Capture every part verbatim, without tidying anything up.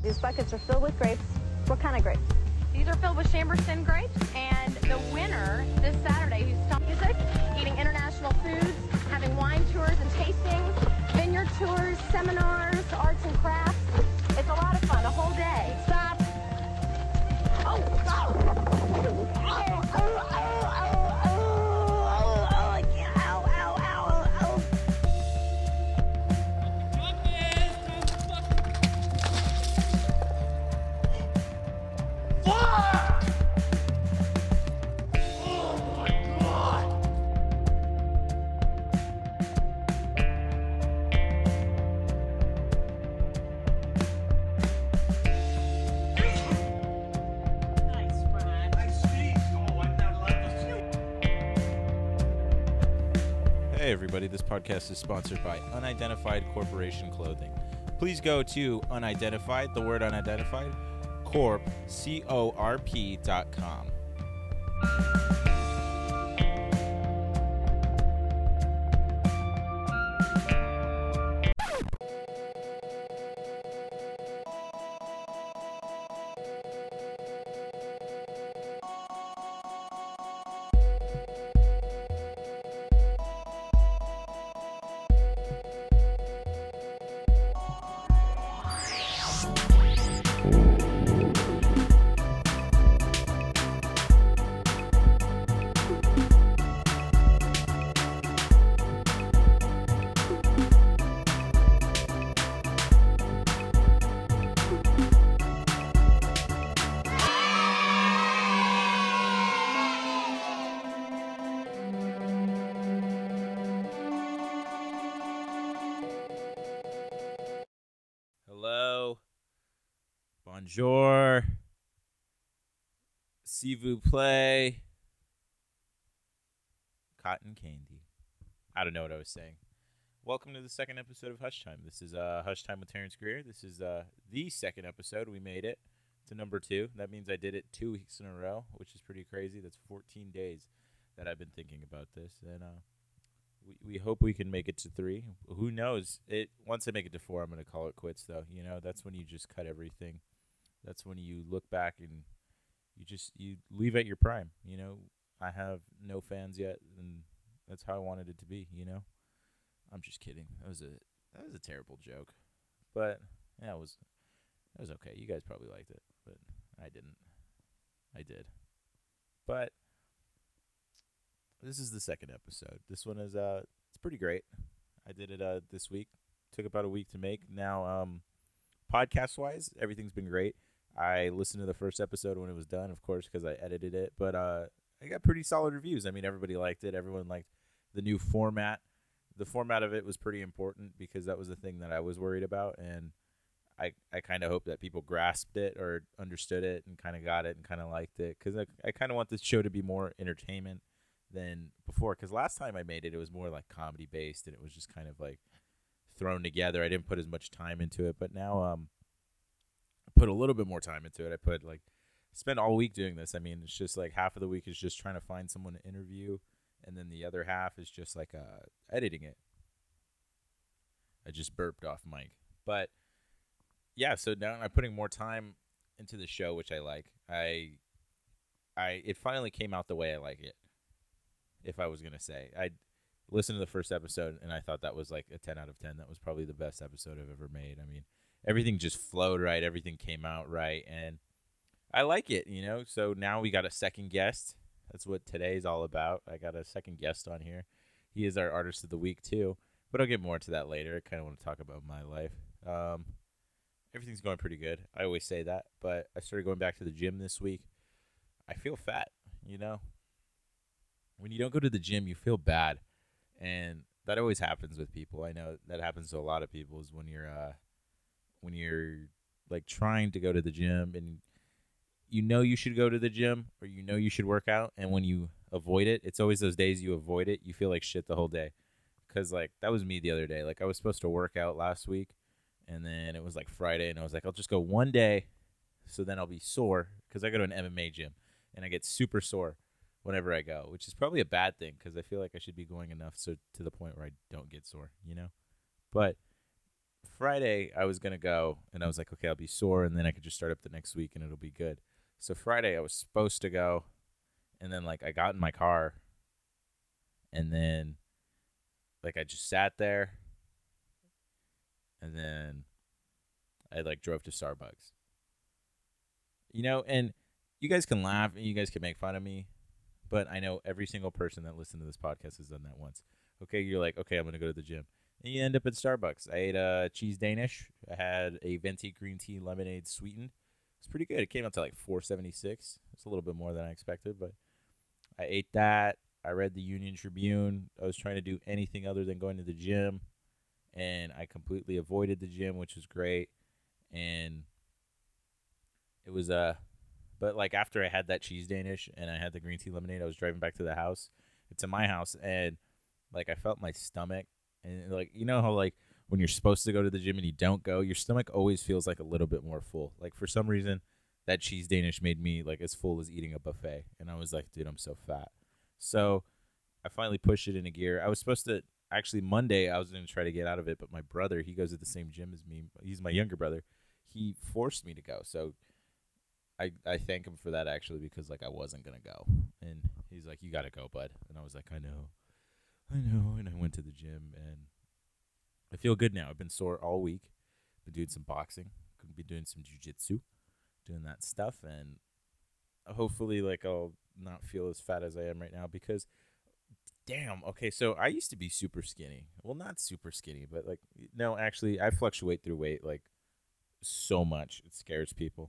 These buckets are filled with grapes. What kind of grapes? These are filled with Chamberston grapes, and the winner this Saturday, who's stumped music, eating international foods, having wine tours and tastings, vineyard tours, seminars, arts and crafts. It's a lot of fun, the whole day. Stop. Oh, oh. Oh, oh, oh, oh, oh, oh, oh, yeah, ow, ow, ow, ow. Hey everybody, this podcast is sponsored by Unidentified Corporation Clothing. Please go to unidentified, the word unidentified, corp, C O R P dot com. Hello. Bonjour. S'il vous plaît. Cotton candy. I don't know what I was saying. Welcome to the second episode of Hush Time. This is uh, Hush Time with Terrence Greer. This is uh, the second episode. We made it to number two. That means I did it two weeks in a row, which is pretty crazy. That's fourteen days that I've been thinking about this. And uh, we, we hope we can make it to three. Who knows? It Once I make it to four, I'm going to call it quits, though. You know, that's when you just cut everything. That's when you look back and you just you leave at your prime. You know, I have no fans yet, and that's how I wanted it to be. You know, I'm just kidding. That was a that was a terrible joke, but yeah, it was it was okay. You guys probably liked it, but I didn't. I did, but this is the second episode. This one is uh, it's pretty great. I did it uh this week. Took about a week to make. Now, um, podcast wise, everything's been great. I listened to the first episode when it was done, of course, because I edited it. But uh, I got pretty solid reviews. I mean, everybody liked it. Everyone liked the new format. The format of it was pretty important because that was the thing that I was worried about. And I, I kind of hope that people grasped it or understood it and kind of got it and kind of liked it. Because I, I kind of want this show to be more entertainment than before. Because last time I made it, it was more like comedy-based. And it was just kind of like thrown together. I didn't put as much time into it. But now um. put a little bit more time into it. I put like spent all week doing this. I mean, it's just like half of the week is just trying to find someone to interview, and then the other half is just like uh, editing it. I just burped off mic, but yeah. So now I'm putting more time into the show, which I like. I, I it finally came out the way I like it. If I was gonna say, I listened to the first episode and I thought that was like a ten out of ten. That was probably the best episode I've ever made. I mean, everything just flowed right. Everything came out right. And I like it, you know. So now we got a second guest. That's what today's all about. I got a second guest on here. He is our artist of the week, too. But I'll get more into that later. I kind of want to talk about my life. Um, everything's going pretty good. I always say that. But I started going back to the gym this week. I feel fat, you know. When you don't go to the gym, you feel bad. And that always happens with people. I know that happens to a lot of people is when you're... Uh, when you're like trying to go to the gym and you know you should go to the gym or you know you should work out, and when you avoid it, it's always those days you avoid it, you feel like shit the whole day. Because like that was me the other day. Like I was supposed to work out last week, and then it was like Friday, and I was like, I'll just go one day so then I'll be sore, because I go to an M M A gym and I get super sore whenever I go, which is probably a bad thing because I feel like I should be going enough so to the point where I don't get sore, you know. But Friday, I was going to go, and I was like, okay, I'll be sore, and then I could just start up the next week, and it'll be good. So Friday, I was supposed to go, and then, like, I got in my car, and then, like, I just sat there, and then I, like, drove to Starbucks. You know, and you guys can laugh, and you guys can make fun of me, but I know every single person that listened to this podcast has done that once. Okay, you're like, okay, I'm going to go to the gym. And you end up at Starbucks. I ate a cheese Danish. I had a venti green tea lemonade sweetened. It's pretty good. It came out to like four seventy-six. It's a little bit more than I expected, but I ate that. I read the Union Tribune. I was trying to do anything other than going to the gym, and I completely avoided the gym, which was great. And it was uh but like after I had that cheese Danish and I had the green tea lemonade, I was driving back to the house. It's in my house, and like I felt my stomach. And, like, you know how, like, when you're supposed to go to the gym and you don't go, your stomach always feels, like, a little bit more full. Like, for some reason, that cheese Danish made me, like, as full as eating a buffet. And I was like, dude, I'm so fat. So I finally pushed it into gear. I was supposed to, actually, Monday, I was going to try to get out of it. But my brother, he goes to the same gym as me. He's my younger brother. He forced me to go. So I, I thank him for that, actually, because, like, I wasn't going to go. And he's like, you got to go, bud. And I was like, I know. I know, and I went to the gym, and I feel good now. I've been sore all week. Been doing some boxing. Could be doing some jiu-jitsu, doing that stuff, and hopefully, like, I'll not feel as fat as I am right now because, damn, okay, so I used to be super skinny. Well, not super skinny, but, like, no, actually, I fluctuate through weight, like, so much. It scares people.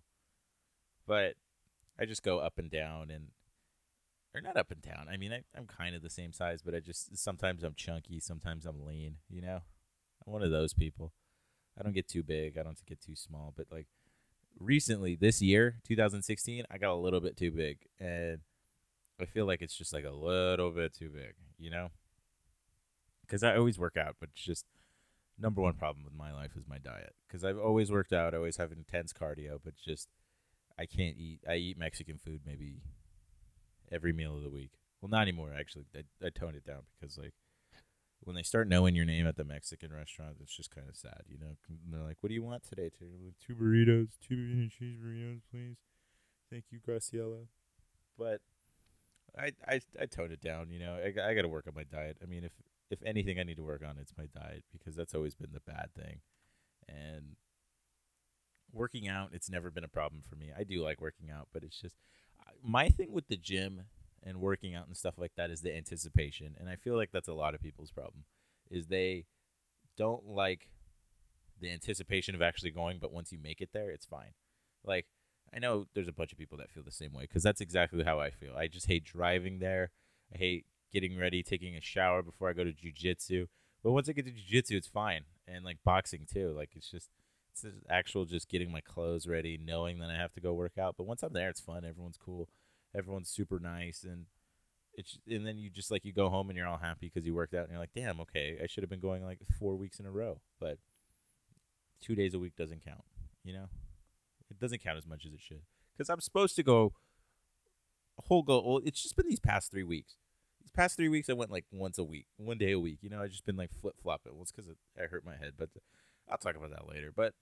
But I just go up and down, and Or not up and down. I mean, I, I'm kind of the same size, but I just, sometimes I'm chunky, sometimes I'm lean, you know? I'm one of those people. I don't get too big. I don't get too small. But, like, recently, this year, two thousand sixteen, I got a little bit too big. And I feel like it's just, like, a little bit too big, you know? Because I always work out, but it's just, number one problem with my life is my diet. Because I've always worked out. I always have intense cardio, but just, I can't eat. I eat Mexican food maybe every meal of the week. Well, not anymore, actually. I, I toned it down because, like, when they start knowing your name at the Mexican restaurant, it's just kind of sad, you know? And they're like, what do you want today? Like, two burritos, two bean cheese burritos, please. Thank you, Graciela. But I, I, I toned it down, you know? I, I got to work on my diet. I mean, if, if anything I need to work on, it's my diet because that's always been the bad thing. And working out, it's never been a problem for me. I do like working out, but it's just, my thing with the gym and working out and stuff like that is the anticipation. And I feel like that's a lot of people's problem, is they don't like the anticipation of actually going, but once you make it there, it's fine. Like, I know there's a bunch of people that feel the same way because that's exactly how I feel. I just hate driving there. I hate getting ready, taking a shower before I go to jiu-jitsu. But once I get to jiu-jitsu, it's fine. And, like, boxing, too. Like, it's just, it's the actual just getting my clothes ready, knowing that I have to go work out. But once I'm there, it's fun. Everyone's cool. Everyone's super nice. And it's and then you just, like, you go home and you're all happy because you worked out. And you're like, damn, okay, I should have been going, like, four weeks in a row. But two days a week doesn't count, you know? It doesn't count as much as it should. Because I'm supposed to go a whole go. Well, it's just been these past three weeks. These past three weeks, I went, like, once a week. One day a week. You know, I've just been, like, flip-flopping. Well, it's because I hurt my head. But I'll talk about that later. But,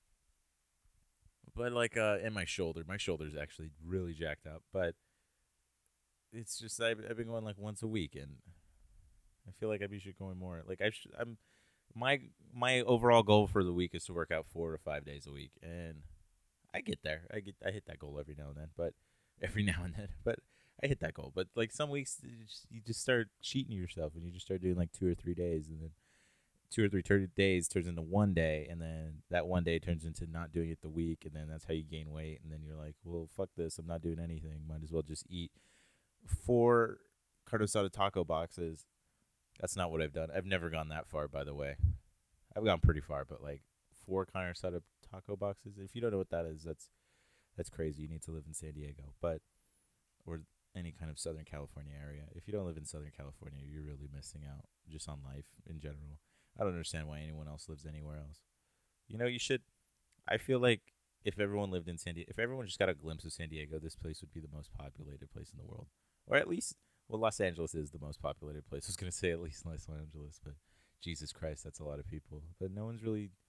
but like, uh, and my shoulder. My shoulder's actually really jacked up. But it's just, I've, I've been going, like, once a week. And I feel like I should go more. Like, I should, I'm, my, my overall goal for the week is to work out four to five days a week. And I get there. I get, I hit that goal every now and then. But, every now and then. But I hit that goal. But, like, some weeks, you just, you just start cheating yourself. And you just start doing, like, two or three days. And then two or three ter- days turns into one day, and then that one day turns into not doing it the week, and then that's how you gain weight, and then you're like, well, fuck this, I'm not doing anything, might as well just eat four carne asada taco boxes. That's not what I've done. I've never gone that far, by the way. I've gone pretty far, but, like, four carne asada taco boxes, if you don't know what that is, that's that's crazy. You need to live in San Diego, but or any kind of Southern California area. If you don't live in Southern California, you're really missing out just on life in general. I don't understand why anyone else lives anywhere else. You know, you should. I feel like if everyone lived in San Diego, if everyone just got a glimpse of San Diego, this place would be the most populated place in the world. Or at least, well, Los Angeles is the most populated place. I was going to say at least Los Angeles, but Jesus Christ, that's a lot of people. But no one's really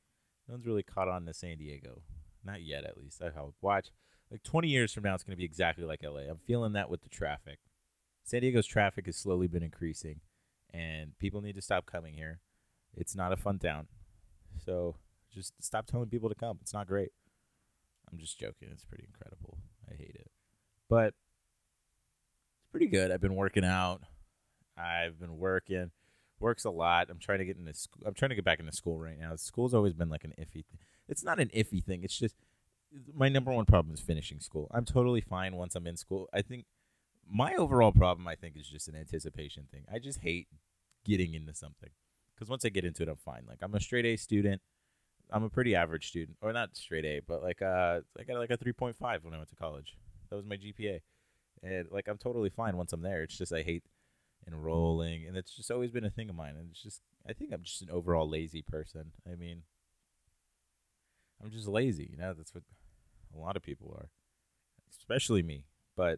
No one's really caught on to San Diego. Not yet, at least. I hope. Watch. Like twenty years from now, it's going to be exactly like L A. I'm feeling that with the traffic. San Diego's traffic has slowly been increasing, and people need to stop coming here. It's not a fun town. So just stop telling people to come. It's not great. I'm just joking. It's pretty incredible. I hate it. But it's pretty good. I've been working out. I've been working. Works a lot. I'm trying to get into school. I'm trying to get back into school right now. School's always been like an iffy thing. It's not an iffy thing. It's just my number one problem is finishing school. I'm totally fine once I'm in school. I think my overall problem, I think, is just an anticipation thing. I just hate getting into something because once I get into it, I'm fine. Like I'm a straight A student. I'm a pretty average student, or not straight A, but like uh, I got like a three point five when I went to college. That was my G P A, and like I'm totally fine once I'm there. It's just I hate enrolling, and it's just always been a thing of mine. And it's just I think I'm just an overall lazy person. I mean, I'm just lazy. You know, that's what a lot of people are, especially me. But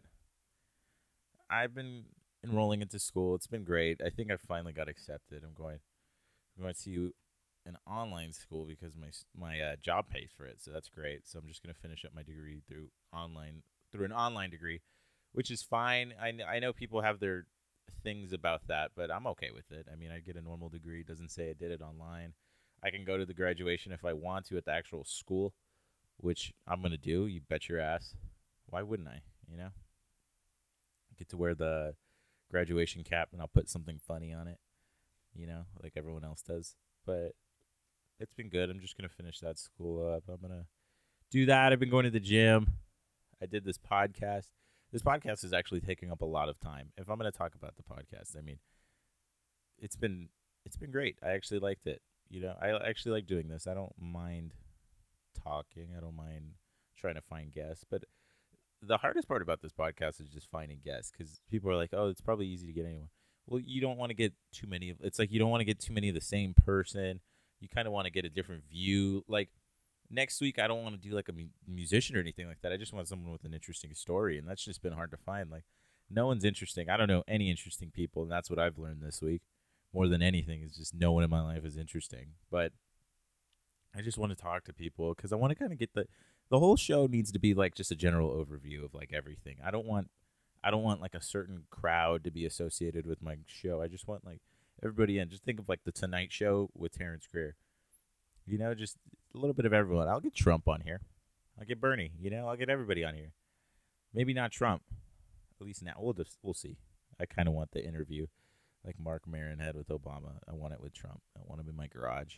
I've been enrolling into school. It's been great. I think I finally got accepted. I'm going. I'm going to an online school because my my uh, job pays for it, so that's great. So I'm just going to finish up my degree through online through an online degree, which is fine. I, I know people have their things about that, but I'm okay with it. I mean, I get a normal degree. It doesn't say I did it online. I can go to the graduation if I want to at the actual school, which I'm going to do. You bet your ass. Why wouldn't I, you know? Get to wear the graduation cap, and I'll put something funny on it, you know, like everyone else does. But it's been good. I'm just going to finish that school up. I'm going to do that. I've been going to the gym. I did this podcast. This podcast is actually taking up a lot of time. If I'm going to talk about the podcast, I mean, it's been it's been great. I actually liked it. You know, I actually like doing this. I don't mind talking. I don't mind trying to find guests. But the hardest part about this podcast is just finding guests because people are like, oh, it's probably easy to get anyone. Well, you don't want to get too many of it's like you don't want to get too many of the same person. You kind of want to get a different view. Like next week, I don't want to do like a mu- musician or anything like that. I just want someone with an interesting story, and that's just been hard to find. Like no one's interesting. I don't know any interesting people, and that's what I've learned this week. More than anything is just no one in my life is interesting. But I just want to talk to people because I want to kind of get the the whole show needs to be like just a general overview of like everything. I don't want I don't want like a certain crowd to be associated with my show. I just want like everybody in. Just think of like the Tonight Show with Terrence Greer. You know, just a little bit of everyone. I'll get Trump on here. I'll get Bernie. You know, I'll get everybody on here. Maybe not Trump. At least now we'll just we'll see. I kind of want the interview like Mark Maron had with Obama. I want it with Trump. I want him in my garage.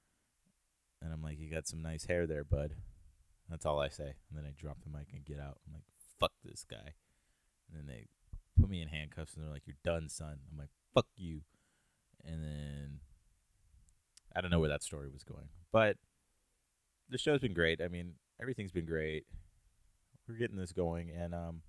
And I'm like, you got some nice hair there, bud. That's all I say. And then I drop the mic and get out. I'm like, fuck this guy. And then they put me in handcuffs and they're like, you're done, son. I'm like, fuck you. And then I don't know where that story was going. But the show's been great. I mean, everything's been great. We're getting this going. And um,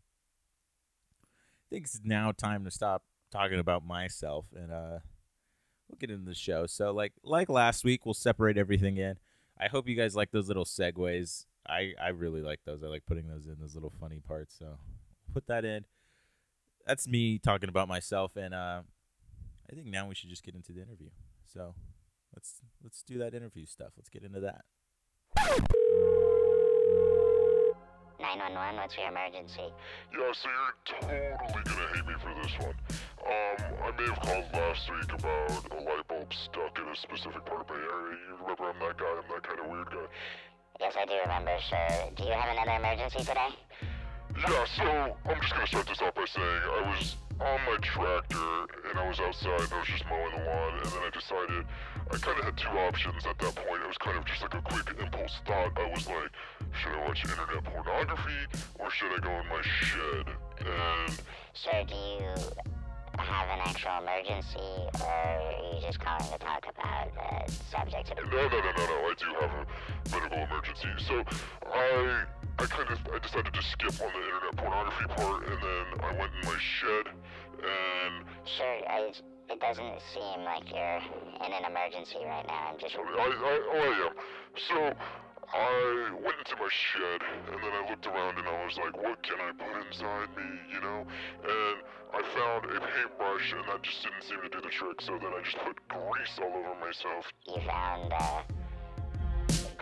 I think it's now time to stop talking about myself. And uh, we'll get into the show. So like like last week, we'll separate everything in. I hope you guys like those little segues. I, I really like those. I like putting those in, those little funny parts. So put that in. That's me talking about myself. And uh, I think now we should just get into the interview. So let's let's do that interview stuff. Let's get into that. nine one one, what's your emergency? Yeah, so you're totally gonna hate me for this one. Um, I may have called last week about a light bulb stuck in a specific part of my area. You remember I'm that guy, I'm that kind of weird guy. Yes, I do remember, sir. Do you have another emergency today? Yeah, so I'm just gonna start this off by saying I was on my tractor and I was outside and I was just mowing the lawn, and then I decided I kind of had two options at that point. It was kind of just like a quick impulse thought. I was like, should I watch internet pornography or should I go in my shed? And Sir, do you have an actual emergency, or are you just calling to talk about the subject of... No, no, no, no, no, I do have a medical emergency. So I I kind of, I decided to skip on the internet pornography part, and then I went in my shed, and... Sir, I, it doesn't seem like you're in an emergency right now. I'm just... I, I, oh, I am. So I went into my shed, and then I looked around, and I was like, what can I put inside me, you know? And I found a paintbrush, and that just didn't seem to do the trick, so then I just put grease all over myself. You found, uh...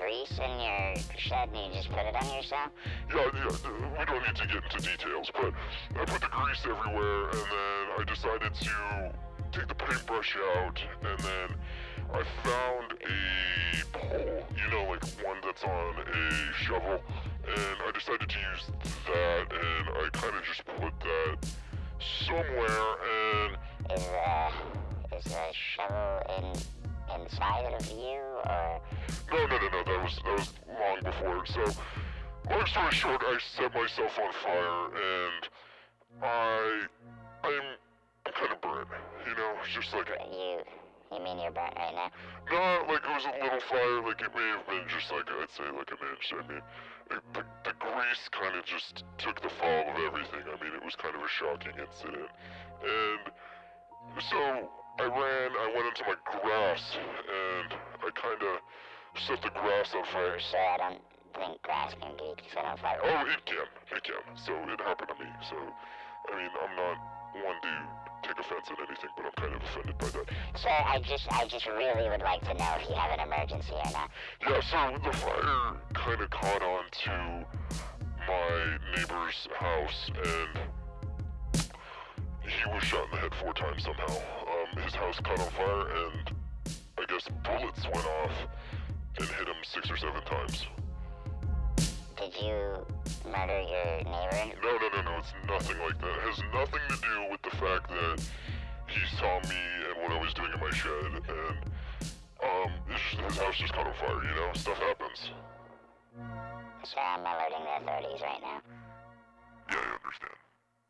grease in your shed and you just put it on yourself? Yeah, yeah, we don't need to get into details, but I put the grease everywhere, and then I decided to take the paintbrush out, and then I found a pole, you know, like one that's on a shovel, and I decided to use that, and I kind of just put that somewhere, and... Is, uh, is the shovel in, inside of you, or...? No, no, no, no, that was, that was long before, so, long story short, I set myself on fire, and I, I'm, I'm kind of burnt, you know, it's just like... You, you mean you're burnt right now? No, like it was a little fire, like it may have been just like, I'd say like an inch, I mean, it, the, the grease kind of just took the fall of everything, I mean, it was kind of a shocking incident, and so I ran, I went into my grass, and I kind of set the grass on fire. So I don't think grass can be set on fire. Oh, it can, it can, so it happened to me, so, I mean, I'm not one to take offense at anything, but I'm kind of offended by that. Sir, I just, I just really would like to know if you have an emergency or not. Yeah, so the fire kind of caught on to my neighbor's house, and he was shot in the head four times somehow. Um, his house caught on fire, and I guess bullets went off and hit him six or seven times. Did you murder your neighbor? No, no, no, no, it's nothing like that. It has nothing to do with the fact that he saw me and what I was doing in my shed, and um, it's just, his house just caught on fire, you know? Stuff happens. Sir, I'm alerting the authorities right now. Yeah, I understand.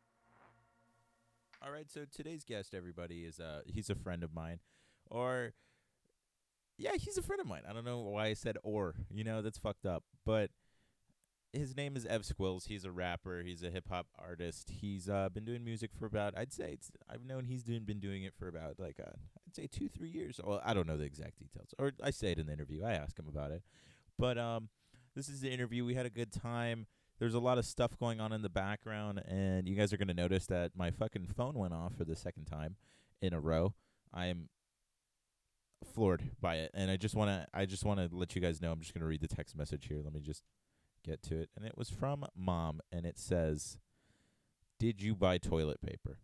All right, so today's guest, everybody, is uh he's a friend of mine, or yeah, he's a friend of mine. I don't know why I said or. You know, that's fucked up, but his name is Ev Squills. He's a rapper. He's a hip hop artist. He's uh been doing music for about, I'd say it's I've known he's doing been doing it for about like uh, I'd say two three years. Well, I don't know the exact details, or I say it in the interview. I ask him about it, but um, this is the interview. We had a good time. There's a lot of stuff going on in the background, and you guys are gonna notice that my fucking phone went off for the second time in a row. I'm floored by it, and I just wanna I just wanna let you guys know. I'm just gonna read the text message here. Let me just get to it. And it was from Mom, and it says, "Did you buy toilet paper?"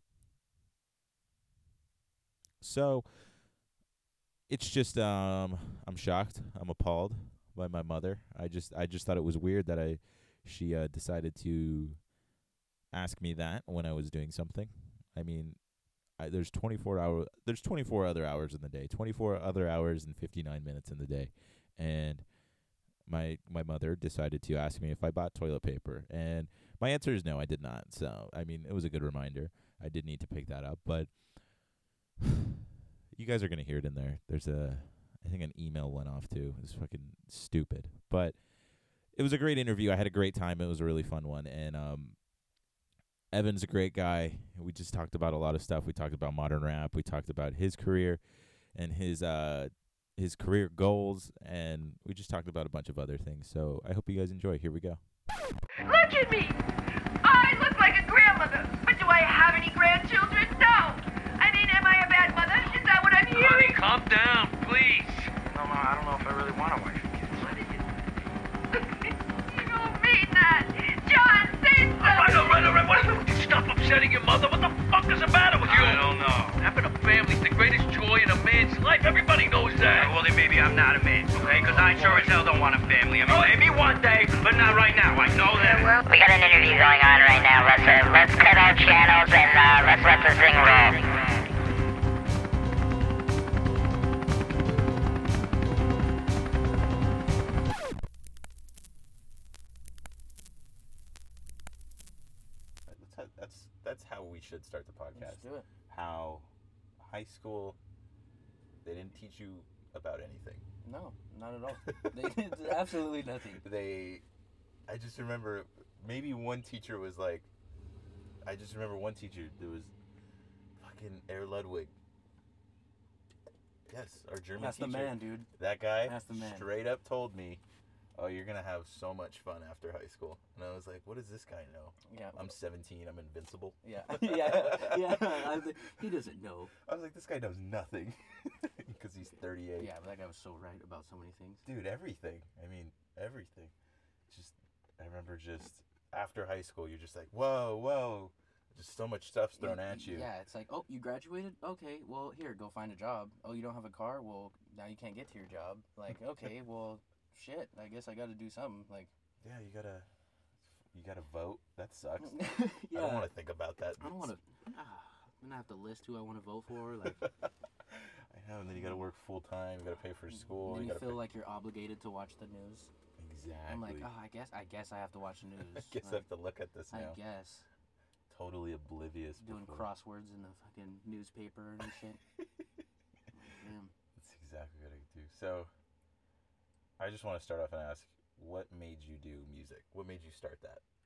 So it's just um I'm shocked. I'm appalled by my mother. I just I just thought it was weird that I she uh, decided to ask me that when I was doing something. I mean, I, there's twenty-four hour there's twenty-four other hours in the day. twenty-four other hours and fifty-nine minutes in the day. And my my mother decided to ask me if I bought toilet paper, and my answer is no, I did not. So, I mean, it was a good reminder. I did need to pick that up, but you guys are going to hear it in there. There's a, I think an email went off too. It's fucking stupid, but it was a great interview. I had a great time. It was a really fun one, and um, Evan's a great guy. We just talked about a lot of stuff. We talked about modern rap. We talked about his career and his uh his career goals, and we just talked about a bunch of other things. So I hope you guys enjoy. Here we go. Look at me! I look like a grandmother, but do I have any grandchildren? No! I mean, am I a bad mother? Is that what I'm hearing? Honey, calm down, please. No, no, I don't know if I really want a wife and kids. What is it? You don't mean that! John, say something! I know, right, right, what is it? Stop upsetting your mother. What the fuck is the matter with you? I don't know. Having a family is the greatest joy in a man's life. Everybody knows that. Well, then maybe I'm not a man, okay? Because I sure as hell don't want a family. I mean, maybe one day, but not right now. I know that. Well, we got an interview going on right now. Let's uh, let's cut our channels and uh, let's let this thing roll. That's that's that's how we should start the podcast. Let's do it. How high school, they didn't teach you about anything. No, not at all. They did absolutely nothing. They, I just remember maybe one teacher was like, I just remember one teacher, there was fucking Herr Ludwig. Yes, our German That's teacher. the man, dude. That guy That's the man. straight up told me, oh, you're going to have so much fun after high school. And I was like, what does this guy know? Yeah. I'm seventeen, I'm invincible. Yeah, yeah, yeah. I was like, he doesn't know. I was like, this guy knows nothing. because he's thirty-eight. Yeah, but that guy was so right about so many things. Dude, everything. I mean, everything. Just, I remember just after high school, you're just like, whoa, whoa. Just so much stuff's thrown yeah, at you. Yeah, it's like, oh, you graduated? Okay, well, here, go find a job. Oh, you don't have a car? Well, now you can't get to your job. Like, okay, well, shit, I guess I got to do something. Like, yeah, you gotta, you gotta vote. That sucks. yeah. I don't want to think about that. I don't want to. Ah, I'm gonna have to list who I want to vote for. Like, I know, and then you gotta work full time. You gotta pay for school. then you, you gotta feel pay... like you're obligated to watch the news. Exactly. I'm like, oh, I guess, I guess I have to watch the news. I guess like, I have to look at this now. I guess. Totally oblivious. Doing before. crosswords in the fucking newspaper and shit. Like, damn. That's exactly what I do. So, I just want to start off and ask, what made you do music? What made you start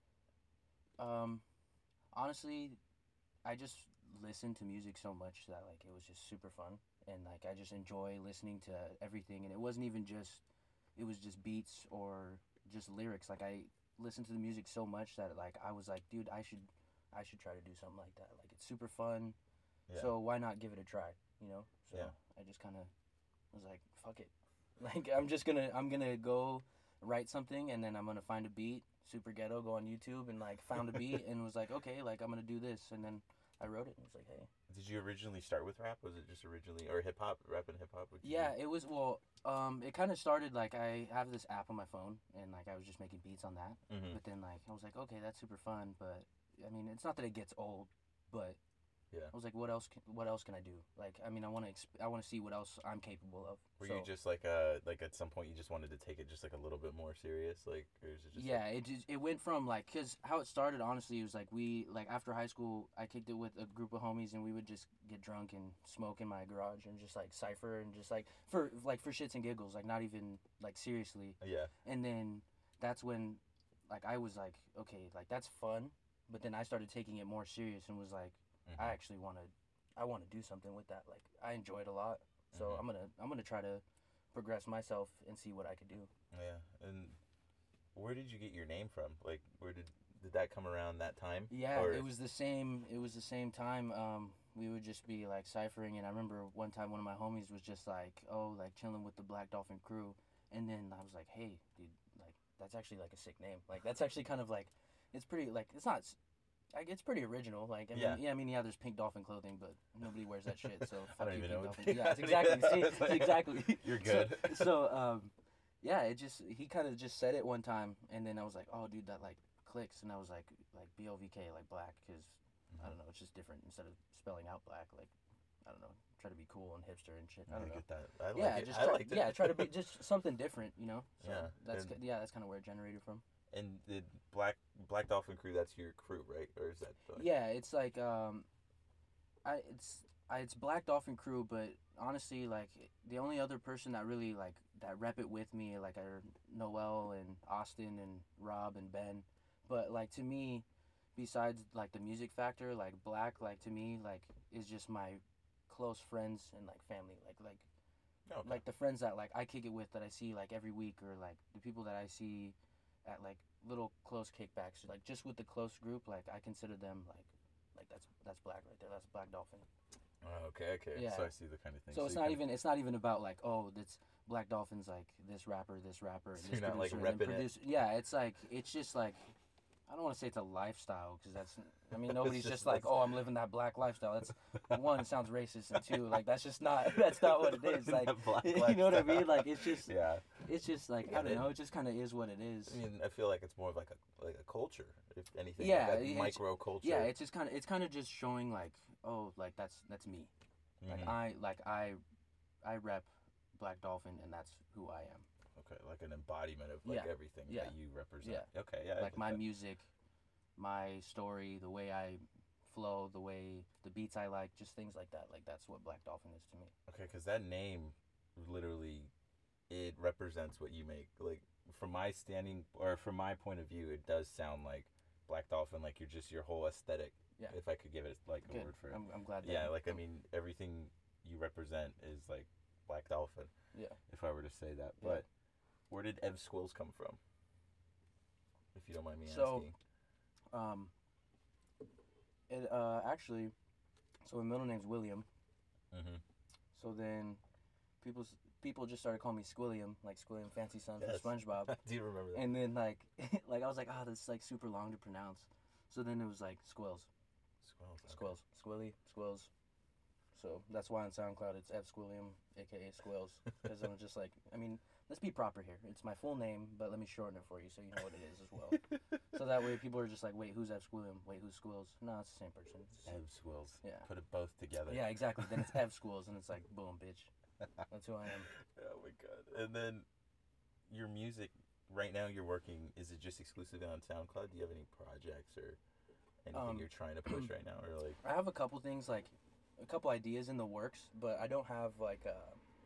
that? Um, honestly, I just listened to music so much that like it was just super fun, and like I just enjoy listening to everything. And it wasn't even just, it was just beats or just lyrics. Like I listened to the music so much that like I was like, dude, I should, I should try to do something like that. Like it's super fun, Yeah. so why not give it a try? You know? So Yeah. I just kind of was like, fuck it. Like I'm just gonna, I'm gonna go write something, and then I'm gonna find a beat, super ghetto, go on YouTube and like found a beat and was like, okay, like I'm gonna do this, and then I wrote it and was like, hey. Did you originally start with rap? Was it just originally, or hip hop, rap and hip hop? Yeah, it was, well, um, it kind of started like I have this app on my phone, and like I was just making beats on that. Mhm. But then like I was like, okay, that's super fun, but I mean, it's not that it gets old, but Yeah. I was like, what else? Can, what else can I do? Like, I mean, I want to. Exp- I want to see what else I'm capable of. Were so, you just like uh like at some point you just wanted to take it just like a little bit more serious, like, or is it just yeah, like... it just, it went from like, cause how it started honestly was like we like after high school I kicked it with a group of homies, and we would just get drunk and smoke in my garage and just like cipher and just like for like for shits and giggles, like not even like seriously. Yeah. And then that's when like I was like, okay, like that's fun, but then I started taking it more serious and was like, Mhm. I actually want to. I want to do something with that. Like I enjoy it a lot, so Mhm. I'm gonna I'm gonna try to progress myself and see what I could do. Yeah. And where did you get your name from? Like, where did did that come around that time? Yeah, Or- it was the same. It was the same time. Um, we would just be like ciphering, and I remember one time one of my homies was just like, "Oh, like chilling with the Black Dolphin crew," and then I was like, "Hey, dude, like that's actually like a sick name. Like that's actually kind of like, it's pretty like it's not." Like, it's pretty original. Like, I mean, Yeah. yeah. I mean, yeah, there's pink dolphin clothing, but nobody wears that shit. So I fuck don't you, even pink know. dolphin. What Yeah, it's exactly. See, It's like- exactly. You're good. So, so um, yeah, it just he kind of just said it one time, and then I was like, oh, dude, that like clicks, and I was like, like B O V K, like black, because I don't know, it's just different. Instead of spelling out black, like I don't know, try to be cool and hipster and shit. I don't know. get that. I like yeah, it. just I try, liked it. yeah, try to be just something different, you know. So Yeah, that's and- ki- yeah, that's kind of where it generated from. And the Black Black Dolphin crew, that's your crew, right? Or is that like... Yeah, it's like um, I it's I, it's Black Dolphin crew, but honestly, like the only other person that really like that rep it with me, like are Noel and Austin and Rob and Ben, but like to me, besides like the music factor, like Black, like to me, like is just my close friends and like family, like like Okay. like the friends that like I kick it with that I see like every week, or like the people that I see at like little close kickbacks, like just with the close group, like I consider them like like that's that's Black right there, that's Black Dolphin. Oh, okay, okay. Yeah. So I see the kind of thing. So, it's you not can- even it's not even about like, oh, that's Black Dolphin's like this rapper, this rapper, and So this you're not, like, producer, and then repping it. producer. Yeah, it's like it's just like I don't want to say it's a lifestyle, because that's I mean nobody's just- just, like, that's- oh, I'm living that Black lifestyle. That's one, it sounds racist, and two, like that's just not that's not what it is. Like That Black you know what I mean? lifestyle. Like it's just Yeah. it's just like I Yeah, don't it- know. It just kind of is what it is. I mean, I feel like it's more of like a like a culture, if anything. Yeah, like that it's- micro culture. Yeah, it's just kind of it's kind of just showing like, oh, like that's that's me. Like Mhm. I like I I rep Black Dolphin, and that's who I am. Okay, like an embodiment of like Yeah, everything yeah, that you represent. yeah. Okay, yeah. I Like get my that. music, my story, the way I flow, the way the beats I like, just things like that. Like that's what Black Dolphin is to me. Okay, because that name, literally, it represents what you make. Like from my standing or from my point of view, it does sound like Black Dolphin. Like you're just your whole aesthetic. Yeah. If I could give it like a Good. word for it. I'm, I'm glad that. Yeah, like I mean, everything you represent is like Black Dolphin. Yeah. If I were to say that, Yeah. but where did Ev Squills come from? If you don't mind me So, asking. Um. It uh actually, so my middle name's William. Mm-hmm. So then, people people just started calling me Squilliam, like Squilliam Fancy Son Yes. from SpongeBob. Do you remember that? And then like like I was like, oh, that's like super long to pronounce. So then it was like Squills, Squirrels. okay. Squills, Squilly, Squills. So that's why on SoundCloud it's F Squilliam, aka Squills, because I'm just like, I mean, let's be proper here. It's my full name, but let me shorten it for you so you know what it is as well. So that way people are just like, wait, who's F Squilliam? Wait, who's Squills? No, it's the same person. It's- Ev Squills. Yeah. Put it both together. Yeah, exactly. Then it's F Squills, and it's like, boom, bitch. That's who I am. Oh my god. And then your music right now you're working is it just exclusively on SoundCloud? Do you have any projects or anything Um, you're trying to push right now or like I have a couple things, like a couple ideas in the works, but I don't have like a,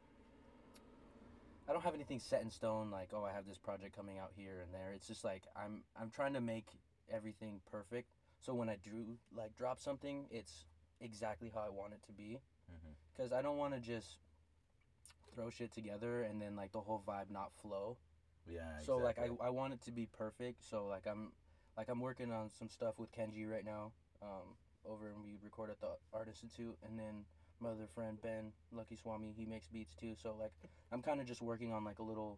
I don't have anything set in stone. Like, oh, I have this project coming out here and there. It's just like I'm I'm trying to make everything perfect. So when I do like drop something, it's exactly how I want it to be. Mhm. Because I don't want to just throw shit together and then like the whole vibe not flow. Yeah, So like I, exactly. I want it to be perfect. So like I'm like I'm working on some stuff with Kenji right now. Um, over and we record at the Art Institute, and then my other friend Ben Lucky Swami, he makes beats too. So like I'm kind of just working on like a little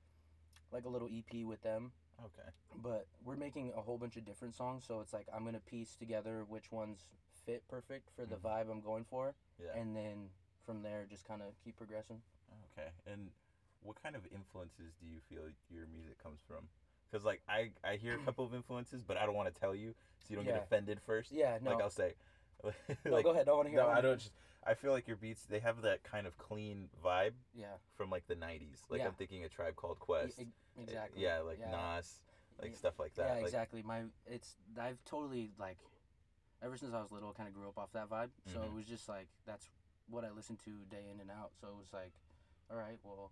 like a little E P with them. Okay. But we're making a whole bunch of different songs, so it's like I'm gonna piece together which ones fit perfect for the Mhm. vibe I'm going for, Yeah. and then from there just kind of keep progressing. Okay. And what kind of influences do you feel your music comes from? Because like I, I hear a couple of influences, but I don't want to tell you, so you don't Yeah. get offended first. Yeah, no. Like I'll say, No, like, go ahead. I want to hear. no, wanna I hear. don't. Just, I feel like your beats they have that kind of clean vibe Yeah. from like the nineties. Like Yeah. I'm thinking a Tribe Called Quest. E- exactly. Yeah, like Yeah. Nas, like Yeah. stuff like that. Yeah, like, exactly. My it's I've totally like ever since I was little, kind of grew up off that vibe. So it Mhm. was just like that's what I listened to day in and out. So it was like, all right, well,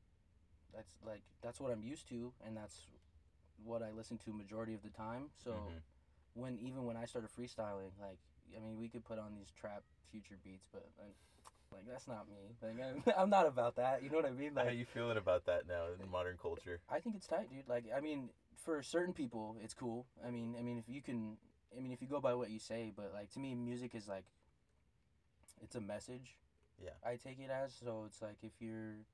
that's like that's what I'm used to, and that's what I listen to majority of the time. So Mhm. when even when I started freestyling, like I mean, we could put on these trap future beats, but like, like that's not me. Like I'm, I'm not about that. You know what I mean? How Like you feeling about that now in modern culture? I think it's tight, dude. Like, I mean, for certain people, it's cool. I mean, I mean, if you can, I mean, if you go by what you say, but like to me, music is like, it's a message. Yeah. I take it as so. It's like if you're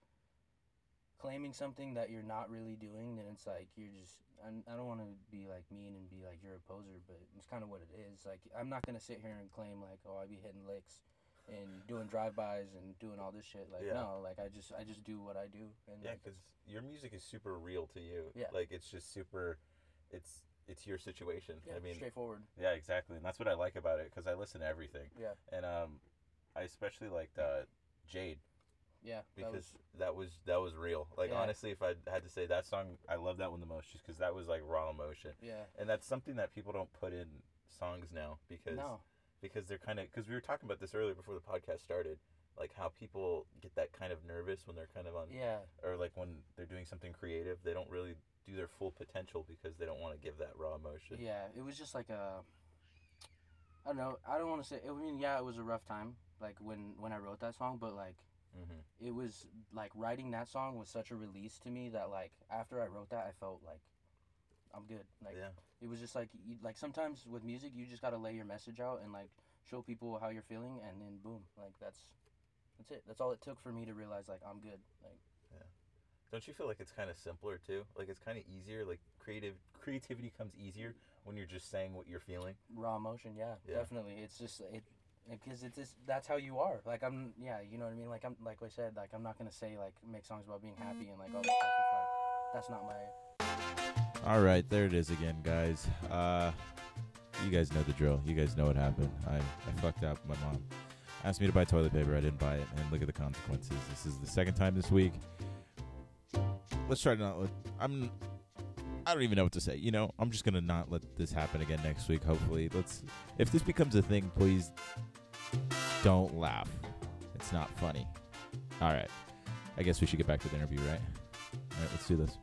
claiming something that you're not really doing, then it's like you're just. I'm, I don't want to be like mean and be like you're a poser, but it's kind of what it is. Like I'm not gonna sit here and claim like, oh, I be hitting licks and doing drive-bys and doing all this shit. Like Yeah. no, like I just I just do what I do. And Yeah, like, because your music is super real to you. Yeah. Like it's just super. It's it's your situation. yeah, I mean, straightforward. yeah, exactly, and that's what I like about it because I listen to everything. Yeah. And um, I especially liked uh, Jade Yeah, that because was, that was that was real. Like Yeah. honestly, if I had to say that song, I love that one the most just because that was like raw emotion, yeah. and that's something that people don't put in songs now because No. because they're kind of because we were talking about this earlier before the podcast started, like how people get that kind of nervous when they're kind of on Yeah, or like when they're doing something creative, they don't really do their full potential because they don't want to give that raw emotion. yeah. It was just like a. I don't know. I don't want to say. I mean, yeah, it was a rough time. Like when when I wrote that song, but like Mm-hmm. it was like writing that song was such a release to me that like after I wrote that, I felt like I'm good. Like Yeah. it was just like you, like sometimes with music, you just gotta lay your message out and like show people how you're feeling, and then boom, like that's that's it. That's all it took for me to realize like I'm good. Like Don't you feel like it's kind of simpler too? Like it's kind of easier. Like creative creativity comes easier when you're just saying what you're feeling. raw emotion, yeah, Yeah. definitely. It's just it. Because it's just that's how you are. Like I'm, yeah, you know what I mean. Like I'm, like I said, like I'm not gonna say like make songs about being happy and like all this stuff. It's like that's not my. All right, there it is again, guys. Uh, you guys know the drill. You guys know what happened. I, I fucked up. My mom asked me to buy toilet paper. I didn't buy it, and look at the consequences. This is the second time this week. Let's try to not let. I'm. I don't even know what to say. You know, I'm just gonna not let this happen again next week. Hopefully, let's. If this becomes a thing, please don't laugh. It's not funny. All right. I guess we should get back to the interview, right? All right, let's do this.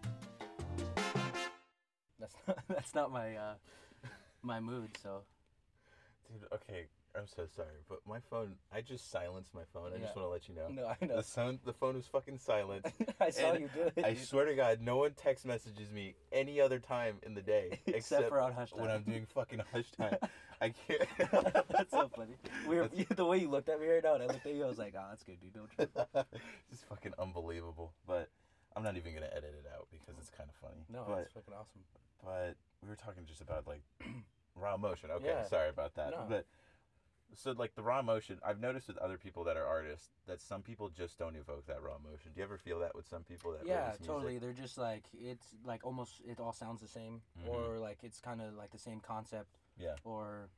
That's not, that's not my uh, my mood. So Dude, okay, I'm so sorry, but my phone. I just silenced my phone. I Yeah. just want to let you know. No, I know. The sound, the phone was fucking silent. I saw And you do it. I dude. swear to God, no one text messages me any other time in the day Except for on Hush when Time. I'm doing fucking Hush Time. I can't. That's so funny. We were, the way you looked at me right now, and I looked at you, I was like, "Oh, that's good, dude. Don't trip." Just fucking unbelievable. But I'm not even gonna edit it out because it's kind of funny. No, but, it's fucking awesome. But we were talking just about like raw emotion. Okay, Yeah. sorry about that. No. But so like the raw emotion, I've noticed with other people that are artists that some people just don't evoke that raw emotion. Do you ever feel that with some people that Yeah, release music? totally. They're just like it's like almost it all sounds the same, Mhm. or like it's kind of like the same concept. Yeah. Or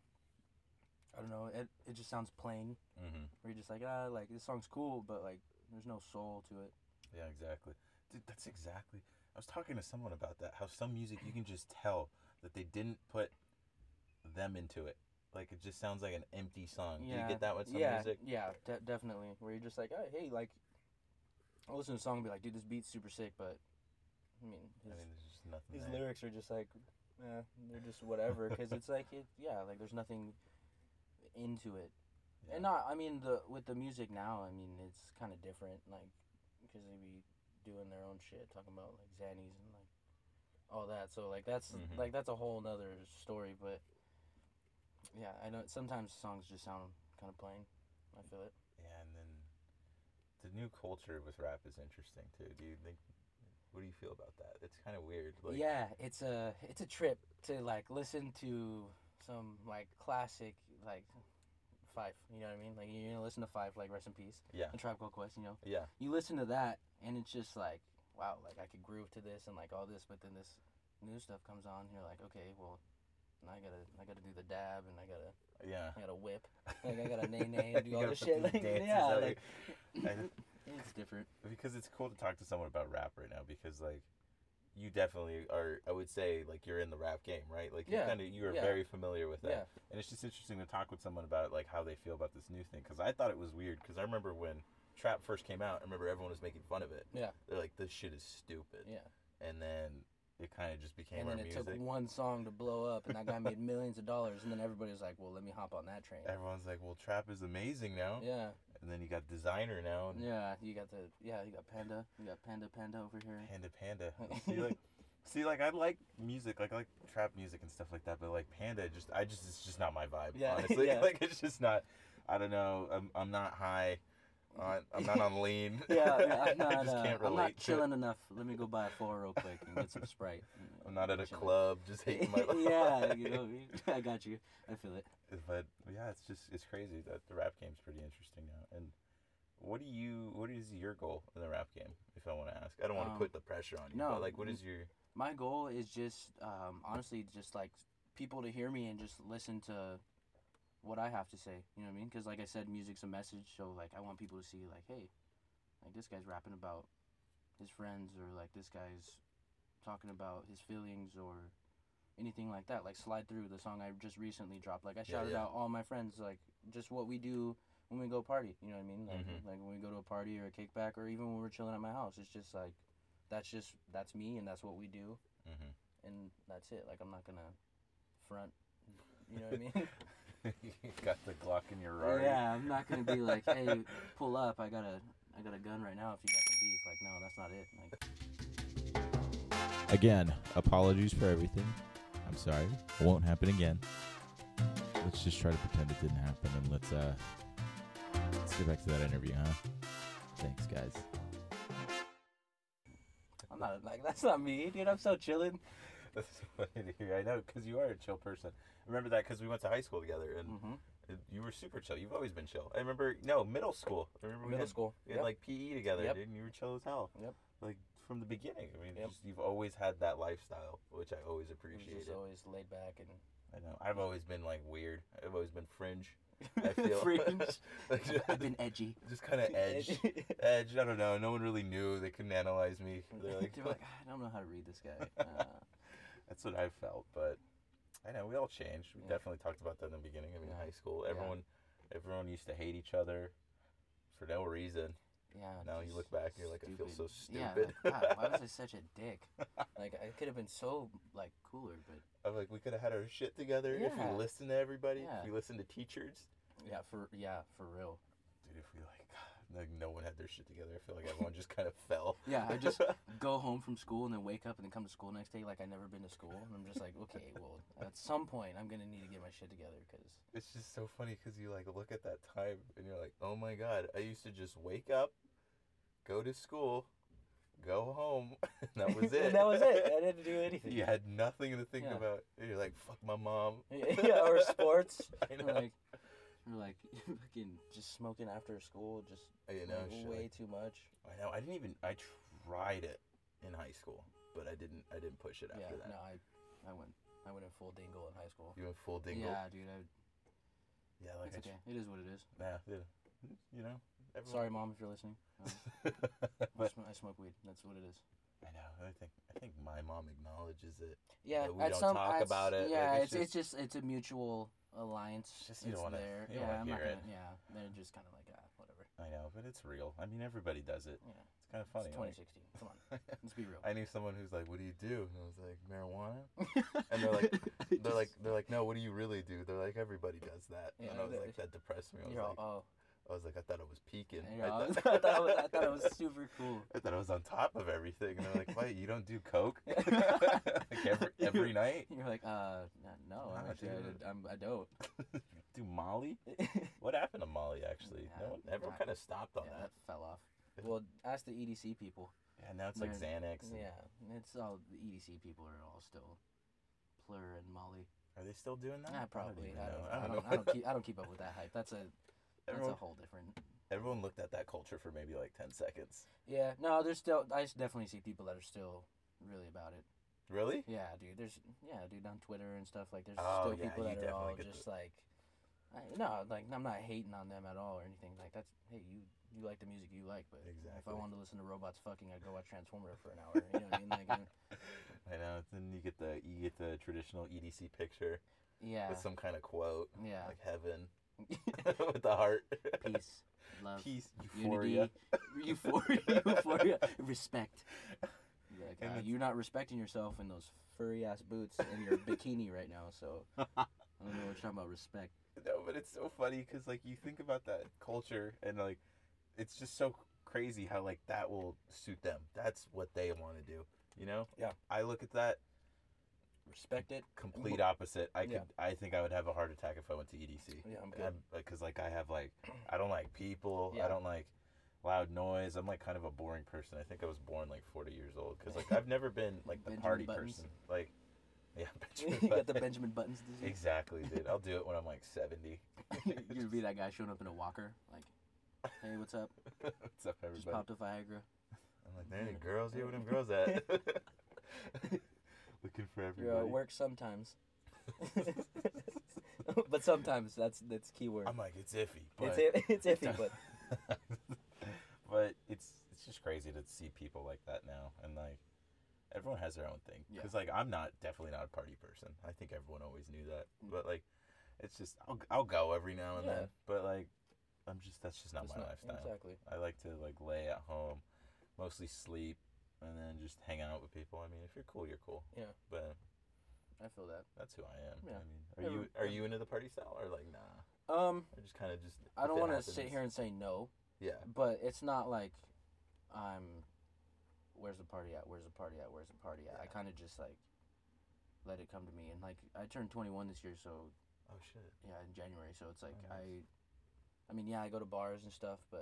I don't know. It it just sounds plain. Mm-hmm. Where you're just like ah, like this song's cool, but like there's no soul to it. Yeah, exactly. Dude, that's exactly. I was talking to someone about that. How some music you can just tell that they didn't put them into it. Like it just sounds like an empty song. Yeah. Do you get that with some yeah, music? Yeah, de- definitely. Where you're just like, oh, hey, like, I'll listen to a song and be like, dude, this beat's super sick, but I mean, his, I mean, there's just nothing. his there. lyrics are just like, eh, they're just whatever. Because it's like, it, yeah, like there's nothing into it. Yeah. And not, I mean, the with the music now, I mean, it's kind of different, like, because they be doing their own shit, talking about like Xannies and like all that. So like that's Mhm. like that's a whole nother story. But yeah, I know sometimes songs just sound kind of plain. I feel it. Yeah, and then the new culture with rap is interesting too. Do you think? What do you feel about that? It's kind of weird. Like, Yeah, it's a it's a trip to like listen to some like classic like Five. You know what I mean? Like you know, listen to Five, like Rest in Peace. Yeah. And Tribe Called Quest. You know. Yeah. You listen to that, and it's just like, wow, like I could groove to this and like all this, but then this new stuff comes on. You're like, okay, well, now I gotta I gotta do the dab, and I gotta Yeah. I gotta whip, like I gotta nay nay and do You all gotta this put shit. these Like, dances yeah, out. like I- it's different. because it's cool to talk to someone about rap right now because like you definitely are. I would say like you're in the rap game, right? Like you Yeah, kind of you are yeah. very familiar with that, Yeah. and it's just interesting to talk with someone about like how they feel about this new thing. Because I thought it was weird. Because I remember when trap first came out, I remember everyone was making fun of it. Yeah. They're like, this shit is stupid. Yeah. And then it kind of just became And our then it music. took one song to blow up, and that guy made millions of dollars, and then everybody was like, well, let me hop on that train. Everyone's like, well, trap is amazing now. Yeah. And then you got designer now. And Yeah, you got the yeah, you got Panda, you got Panda Panda over here. Panda Panda. See like, see like I like music, like I like trap music and stuff like that. But like Panda, just I just it's just not my vibe. Yeah, honestly, yeah. like it's just not. I don't know. I'm I'm not high. On, I'm not on lean. Yeah, yeah, I'm not, I just uh, can't I'm relate not to chilling it. enough. Let me go buy a four real quick and get some Sprite. I'm not at a Chilling. club, just hating my life. Yeah, you know, I got you. I feel it. But yeah, it's just it's crazy that the rap game's pretty interesting now. And what do you what is your goal in the rap game? If I want to ask, I don't want to Um, put the pressure on you. no, but like, what is your My goal is just, um, honestly, just like people to hear me and just listen to what I have to say. You know what I mean? Because like I said, music's a message. So like I want people to see like, hey, like this guy's rapping about his friends, or like this guy's talking about his feelings, or anything like that. Like Slide Through, the song I just recently dropped. Like I Yeah, shouted yeah. out all my friends, like just what we do when we go party. You know what I mean? Like Mhm. like when we go to a party or a kickback, or even when we're chilling at my house. It's just like that's just that's me, and that's what we do, Mhm. and that's it. Like I'm not gonna front. You know what I mean? you got the Glock in your Rari? Yeah, I'm not gonna be like, hey, pull up. I got a I got a gun right now. If you got some beef, like no, that's not it. Like. Again, apologies for everything. I'm sorry. It won't happen again. Let's just try to pretend it didn't happen, and let's uh let's get back to that interview, huh? Thanks, guys. I'm not like that's not me, dude. I'm so chilling. That's funny to hear. I know, because you are a chill person. I remember that because we went to high school together, and Mm-hmm. it- you were super chill. You've always been chill. I remember, no, middle school. I remember we Middle had, school. We had Yep. like P E together, Yep. dude, and you were chill as hell. Yep. Like from the beginning. I mean, Yep. just, you've always had that lifestyle, which I always It was appreciated. just always laid back and. I know. I've always been like weird. I've always been fringe. I feel Fringe. Like, just, I've been edgy. just kind of edge. Edge. I don't know. No one really knew. They couldn't analyze me. They're like, They're like, I don't know how to read this guy. Uh, that's what I felt, but I know we all changed. We Yeah. definitely talked about that in the beginning. I mean, Yeah. high school, Yeah. everyone, everyone used to hate each other for no reason. yeah. Now you just look back and you're like, I feel so Yeah, stupid. like, God, why was I such a dick? Like I could have been so like cooler, but I'm like, we could have had our shit together if Yeah. we listened to everybody. Yeah. If we listened to teachers. Yeah, for yeah, for real. Dude, if we like, like no one had their shit together, I feel like everyone just kind of fell. Yeah, I just go home from school and then wake up and then come to school next day like I've never been to school. And I'm just like, okay, well, at some point I'm going to need to get my shit together because... It's just so funny because you like look at that time and you're like, oh my God, I used to just wake up, go to school, go home, and that was it. And that was it. I didn't do anything. You had nothing to think Yeah. about. You're like, fuck my mom. Yeah, or sports. I know. Or like, or like fucking just smoking after school, just I know, like, shit way like- too much. I know. I didn't even. I tried it in high school, but I didn't. I didn't push it after Yeah, that. no, I, I went, I went in full dingle in high school. You went full dingle. Yeah, dude. I, Yeah, like it's I. okay. It is what it is. Yeah, yeah. You know. Everyone... Sorry, mom, if you're listening. Um, I, but sm- I smoke weed. That's what it is. I know. I think. I think my mom acknowledges it. Yeah, but we at don't some, talk at, about it. Yeah, Like, it's it's just, it's a mutual alliance. It's just you it's don't wanna- there. you don't yeah, wanna I'm hear not it. gonna, yeah, they're just kind of like ah, whatever. I know, but it's real. I mean, everybody does it. Yeah. It's kind of funny. It's like- twenty sixteen. Come on, let's be real. I knew someone who's like, "What do you do?" And I was like, "Marijuana." And they're like, they're like, they're like, "No, what do you really do?" They're like, "Everybody does that." Yeah, and I was that- like, that depressed me. I was You're all, like, oh, I was like, I thought it was peaking. you I, know, I, thought, thought it was, I thought it was super cool. I thought it was on top of everything. And they're like, "Wait, you don't do coke like every every night?" You're like, uh, no, Nah, actually, dude. I, I'm, I don't. Do Molly? What happened to Molly? Actually, Yeah, no one, everyone I- kind of stopped on Yeah, that. that fell off. Well, ask the E D C people. Yeah, now it's like They're- Xanax. and- Yeah, it's all the E D C people are all still Plur and Molly. Are they still doing that? Ah, I don't probably. even I know. don't, I I don't don't, know. I don't keep. I don't keep up with that hype. That's a. That's Everyone- a whole different. Everyone looked at that culture for maybe like ten seconds. Yeah. No, there's still. I definitely see people that are still really about it. Really? Yeah, dude. There's. Yeah, dude. On Twitter and stuff like. There's Oh, still yeah, people you that are all definitely get just the- like. I, no, like I'm not hating on them at all or anything. Like that's. Hey, you. You like the music you like, but if Exactly. I wanted to listen to robots fucking, I'd go watch Transformer for an hour. You know what I mean? Like, uh, I know. Then you get the you get the traditional E D C picture yeah. with some kind of quote, Yeah. like heaven with the heart, Peace, love, peace, euphoria. unity, euphoria, euphoria, respect. You're, like, And uh, it's- you're not respecting yourself in those furry ass boots and your bikini right now, so I don't know what you're talking about. Respect. No, but it's so funny because like you think about that culture and like it's just so crazy how like that will suit them. That's what they want to do. You know? Yeah. I look at that Respect it. complete opposite. I could. Yeah. I think I would have a heart attack if I went to E D C. Yeah, I'm good. Because like I have like I don't like people. Yeah. I don't like loud noise. I'm like kind of a boring person. I think I was born like forty years old because like I've never been like the Benjamin party Buttons. person. Like yeah, Benjamin You got the Buttons. Benjamin Buttons disease. Exactly, dude. I'll do it when I'm like seventy. You're gonna be that guy showing up in a walker, like, hey, what's up? What's up, Just everybody? popped a Viagra. I'm like, there ain't girls here. Where them girls at? Looking for everybody. You're at work sometimes. But sometimes that's that's keyword. I'm like, it's iffy. But It's i- it's iffy, but but it's it's just crazy to see people like that now, and like everyone has their own thing. Yeah. Because like I'm not definitely not a party person. I think everyone always knew that. Mm. But like, it's just I'll I'll go every now and Yeah. then. But like, I'm just that's just not It's my not- lifestyle. exactly. I like to like lay at home, mostly sleep, and then just hang out with people. I mean, if you're cool, you're cool. Yeah. But I feel that. that's who I am. Yeah. I mean, are Every- you are you into the party style or like nah? Um, Or just kind of just. I if don't it want to happens- sit here and say no, Yeah. but it's not like I'm. Where's the party at? Where's the party at? Where's the party at? I Yeah. kind of just like let it come to me, and like I turned twenty-one this year, so Oh shit. yeah, in January. So it's like Oh, nice. I, I mean, yeah, I go to bars and stuff, but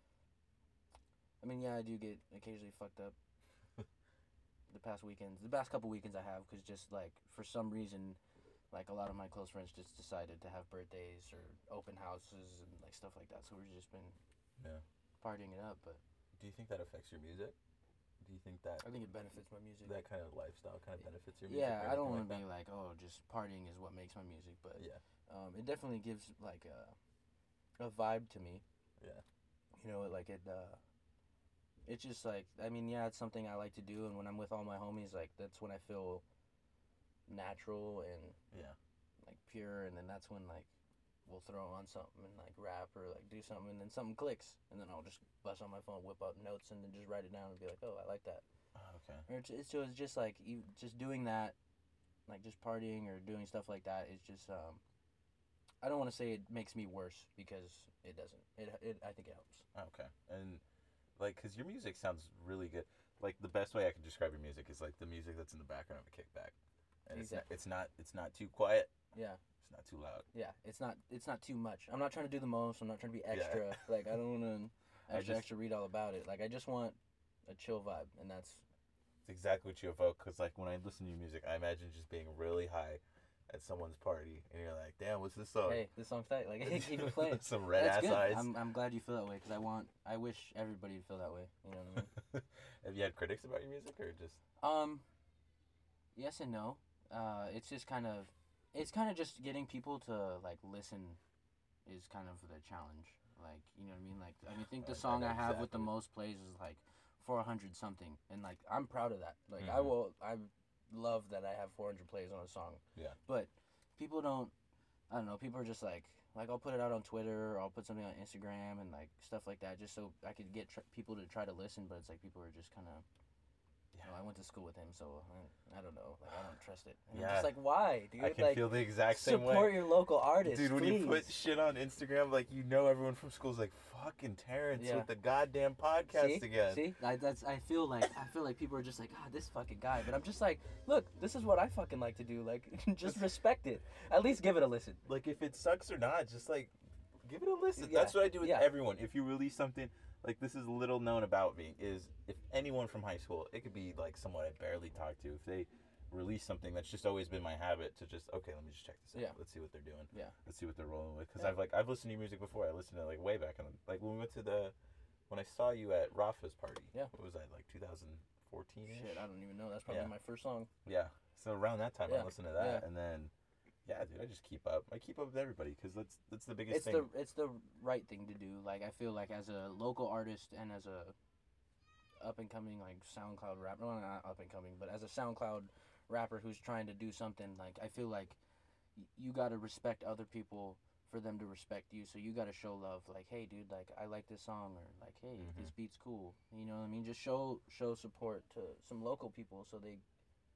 I mean, yeah, I do get occasionally fucked up. The past weekends, the past couple weekends I have, because just like for some reason, like a lot of my close friends just decided to have birthdays or open houses and like stuff like that. So we've just been Yeah. partying it up. But Do you think that affects your music? Do you think that I think it benefits my music. that kind of lifestyle kind of benefits your music? Yeah, or I don't anything want to be like like, oh, just partying is what makes my music, but that? Yeah. um, it definitely gives like a a vibe to me. Yeah. You know, like it. Uh, it's just like I mean, yeah, it's something I like to do, and when I'm with all my homies, like that's when I feel natural and Yeah. like pure, and then that's when like we'll throw on something and like rap or like do something, and then something clicks, and then I'll just bust on my phone, whip out notes, and then just write it down and be like, oh, I like that. Oh, okay. Or it's, it's, so it's just like you just doing that, like just partying or doing stuff like that is just um, I don't want to say it makes me worse because it doesn't. It, it I think it helps. Okay. And like, cause your music sounds really good. Like the best way I can describe your music is like the music that's in the background of a kickback, and Exactly. it's not it's not it's not too quiet. Yeah. It's not too loud. Yeah. It's not it's not too much. I'm not trying to do the most. I'm not trying to be Yeah. extra. Like I don't want to I extra just- extra read all about it. Like I just want a chill vibe, and that's It's exactly what you evoke. Cause like when I listen to your music, I imagine just being really high at someone's party, and you're like, damn, what's this song? hey, this song's tight. Like keep it playing. Some red That's ass good. eyes. I'm I'm glad you feel that way because I want I wish everybody would feel that way. You know what I mean? Have you had critics about your music or just? Um, yes and no. Uh, it's just kind of, it's kind of just getting people to like listen, is kind of the challenge. Like you know what I mean? Like I mean, I think the I- I song know I, have with the exactly. most plays is like four hundred something, and like I'm proud of that. Like I Mhm. will, I love that I have four hundred plays on a song. Yeah. But people don't. I don't know. People are just like. Like I'll put it out on Twitter or I'll put something on Instagram and like stuff like that just so I could get tr- people to try to listen, but it's like people are just kind of you know, I went to school with him, so I, I don't know. Like, I don't trust it. And I'm Yeah. just like, why, dude? I can like, feel the exact same way. support your local artists, Dude, when please. you put shit on Instagram, like, you know everyone from school's like, fucking Terrence Yeah. with the goddamn podcast See? again. See, I, that's I feel like I feel like people are just like, ah, this fucking guy. But I'm just like, look, this is what I fucking like to do. Like, just respect it. At least give it a listen. Like, if it sucks or not, just, like, give it a listen. Yeah. That's what I do with Yeah. everyone. If you release something, like, this is little known about me, is if anyone from high school, it could be, like, someone I barely talked to, if they release something, that's just always been my habit to just, okay, let me just check this out. Yeah. Let's see what they're doing. Yeah. Let's see what they're rolling with. Because Yeah. I've, like, I've listened to your music before. I listened to it, like, way back. In, like, when we went to the, when I saw you at Rafa's party. Yeah. What was that, like, two thousand fourteen? Shit, I don't even know. That's probably Yeah. my first song. Yeah. So around that time, Yeah. I listened to that. Yeah. And then, yeah, dude, I just keep up. I keep up with everybody because that's, that's the biggest It's thing. the it's the right thing to do. Like I feel like as a local artist and as a up and coming like SoundCloud rapper, well, not up and coming, but as a SoundCloud rapper who's trying to do something, like I feel like y- you got to respect other people for them to respect you. So you got to show love. Like, hey, dude, like I like this song, or like, hey, Mhm. this beat's cool. You know what I mean? Just show show support to some local people so they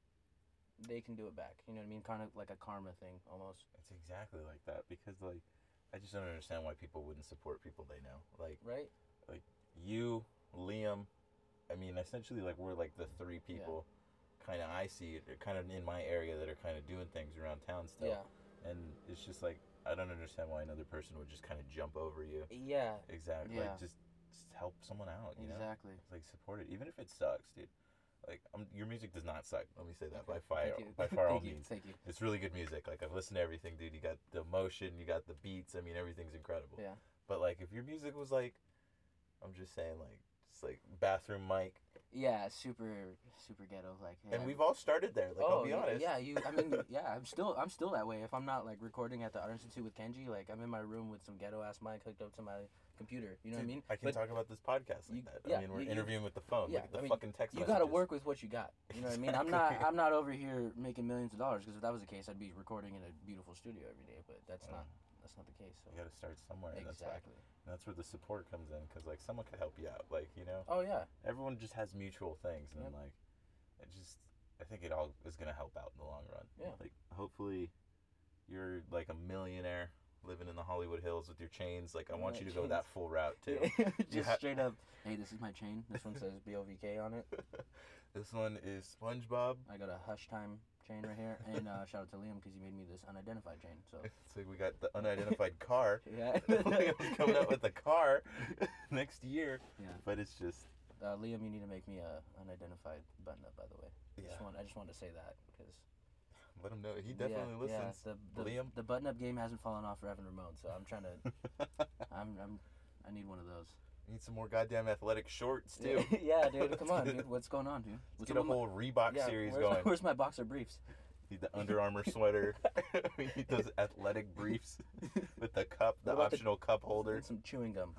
they can do it back. You know what I mean? Kind of like a karma thing almost. It's exactly like that because, like, I just don't understand why people wouldn't support people they know. Like, Right? like you, Liam, I mean, essentially, like, we're, like, the three people kind of I see, kind of in my area that are kind of doing things around town still. Yeah. And it's just, like, I don't understand why another person would just kind of jump over you. Yeah. Exactly. Yeah. Like, just, just help someone out, you know? Exactly. Like, support it, even if it sucks, dude. Like, um, your music does not suck. Let me say that by far, Thank you. by far all Thank you. means. Thank you. It's really good music. Like, I've listened to everything, dude. You got the emotion, you got the beats. I mean, everything's incredible. Yeah. But, like, if your music was like, I'm just saying, like, just like bathroom mic. Yeah, super, super ghetto. Like, yeah. And we've all started there. Like, oh, I'll be yeah, honest. Yeah, you. I mean, yeah. I'm still, I'm still that way. If I'm not like recording at the Art Institute with Kenji, like I'm in my room with some ghetto ass mic hooked up to my computer. You know Dude, what I mean? I can But talk about this podcast like you- that. yeah, I mean, we're you- you- interviewing with the phone. Yeah, Look at the I mean, fucking text you messages. got to work with what you got. You know what I mean? I'm not, Exactly. I'm not over here making millions of dollars because if that was the case, I'd be recording in a beautiful studio every day. But that's Mm. not, that's not the case. So. You got to start somewhere. and That's, why, Exactly. and that's where the support comes in. Because, like, someone could help you out. Like, you know? Oh yeah. Everyone just has mutual things. And, Yep. like, it just, I think it all is going to help out in the long run. Yeah. Like, hopefully you're, like, a millionaire living in the Hollywood Hills with your chains. Like, I want Yeah, you to go chains. that full route, too. Just You ha- straight up. Hey, this is my chain. This one says B O V K on it. This one is SpongeBob. I got a Hush Time chain right here, and uh, shout out to Liam because he made me this unidentified chain. So It's like we got the unidentified car. yeah, Liam's coming out with a car next year. Yeah. But it's just, uh, Liam, you need to make me a unidentified button up. By the way, I just Yeah. want I just wanted to say that because let him know. He definitely yeah, listens. Yeah, the, the, Liam? the button up game hasn't fallen off for Evan Ramon, so I'm trying to. I'm I'm I need one of those. Need some more goddamn athletic shorts, too. Yeah, dude, come on, Let's get- dude. What's going on, dude? Let's What's get a up with my- whole Reebok yeah, series where's, going. Where's my boxer briefs? Need the Under Armour sweater. We need those athletic briefs with the cup, the What about the- optional cup holder. And some chewing gum.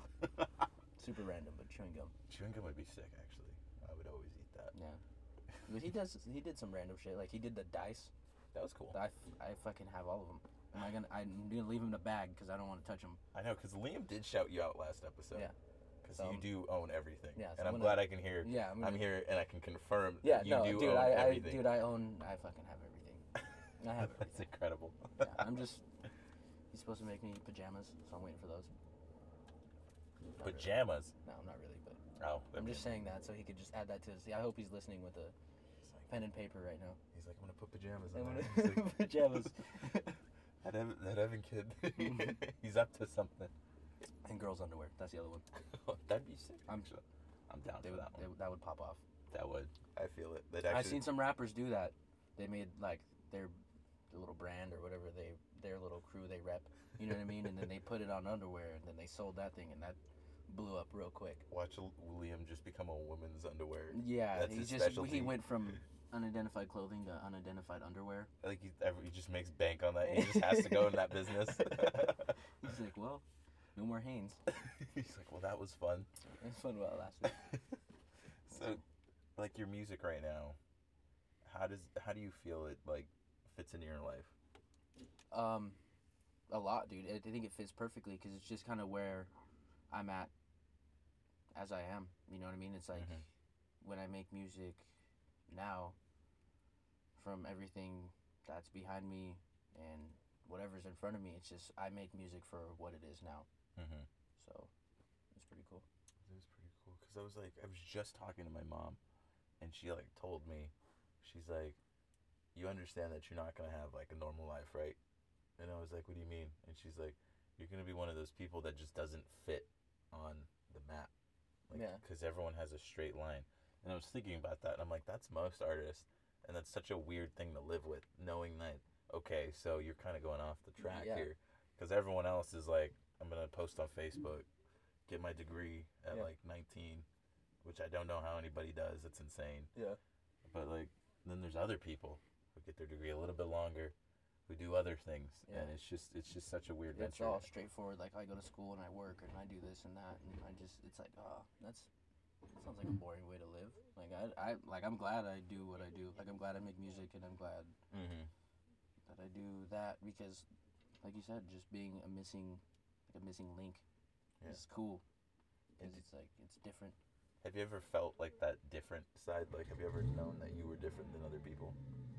Super random, but chewing gum. Chewing gum would be sick, actually. I would always eat that. Yeah. But he does. He did some random shit. Like he did the dice. That was cool. I, f- I fucking have all of them. Am I gonna? I'm gonna leave them in a bag because I don't want to touch them. I know, because Liam did shout you out last episode. Yeah. Because So, you do own everything. yeah, so and I'm I'm gonna- glad I can hear. Yeah, I'm I'm, gonna- here and I can confirm Yeah, that you no, do dude. own I, I, everything. dude, I own. I fucking have everything. I have That's everything. incredible. Yeah, I'm just. He's supposed to make me pajamas, so I'm waiting for those. Not really. Pajamas? No, not really, but Oh, I'm just saying that so he could just add that to his. I hope he's listening with a pen and paper right now. He's like, I'm gonna put pajamas I'm on. gonna- He's like, pajamas. that Evan, that Evan kid, he's up to something. And girls' underwear. That's the other one. That'd be sick. I'm actually. I'm down They for would, that they, one. would- that would pop off. That would. I feel it. That actually. I've seen some rappers do that. They made like their, their little brand or whatever they their little crew they rep. You know what I mean? And then they put it on underwear, and then they sold that thing, and that blew up real quick. Watch Liam just become a woman's underwear. Yeah, That's he his just specialty. he went from unidentified clothing to unidentified underwear. Like he, every- he just makes bank on that. He just has to go in that business. He's like, well, no more Hanes. He's like, well, that was fun. It's fun while it lasted. So, like your music right now, how does how do you feel it like fits into your life? Um, a lot, dude. I I think it fits perfectly because it's just kind of where I'm at as I am. You know what I mean? It's like Mhm. when I make music now, from everything that's behind me and whatever's in front of me, it's just I make music for what it is now. Mm-hmm. So it's pretty cool. It was pretty cool because I was like, I was just talking to my mom, and she like told me, she's like, you understand that you're not gonna have like a normal life, right? And I was like, what do you mean? And she's like, you're gonna be one of those people that just doesn't fit on the map, like, Yeah. because everyone has a straight line. And I was thinking about that, and I'm like, that's most artists, and that's such a weird thing to live with, knowing that, okay, so you're kind of going off the track Yeah. here, because everyone else is like, I'm gonna post on Facebook, get my degree at Yeah. like nineteen, which I don't know how anybody does. It's insane. Yeah. But like, then there's other people who get their degree a little bit longer, who do other things, Yeah. and it's just it's just such a weird It's venture. all straightforward. Like I go to school and I work and I do this and that, and I just it's like, oh, that's that sounds like a boring way to live. Like I, I like I'm glad I do what I do. Like I'm glad I make music, and I'm glad Mm-hmm. that I do that because, like you said, just being a missing, like a missing link, Yeah. is cool. Cause Is it- it's like it's different. Have you ever felt like that different side? Like, have you ever known that you were different than other people?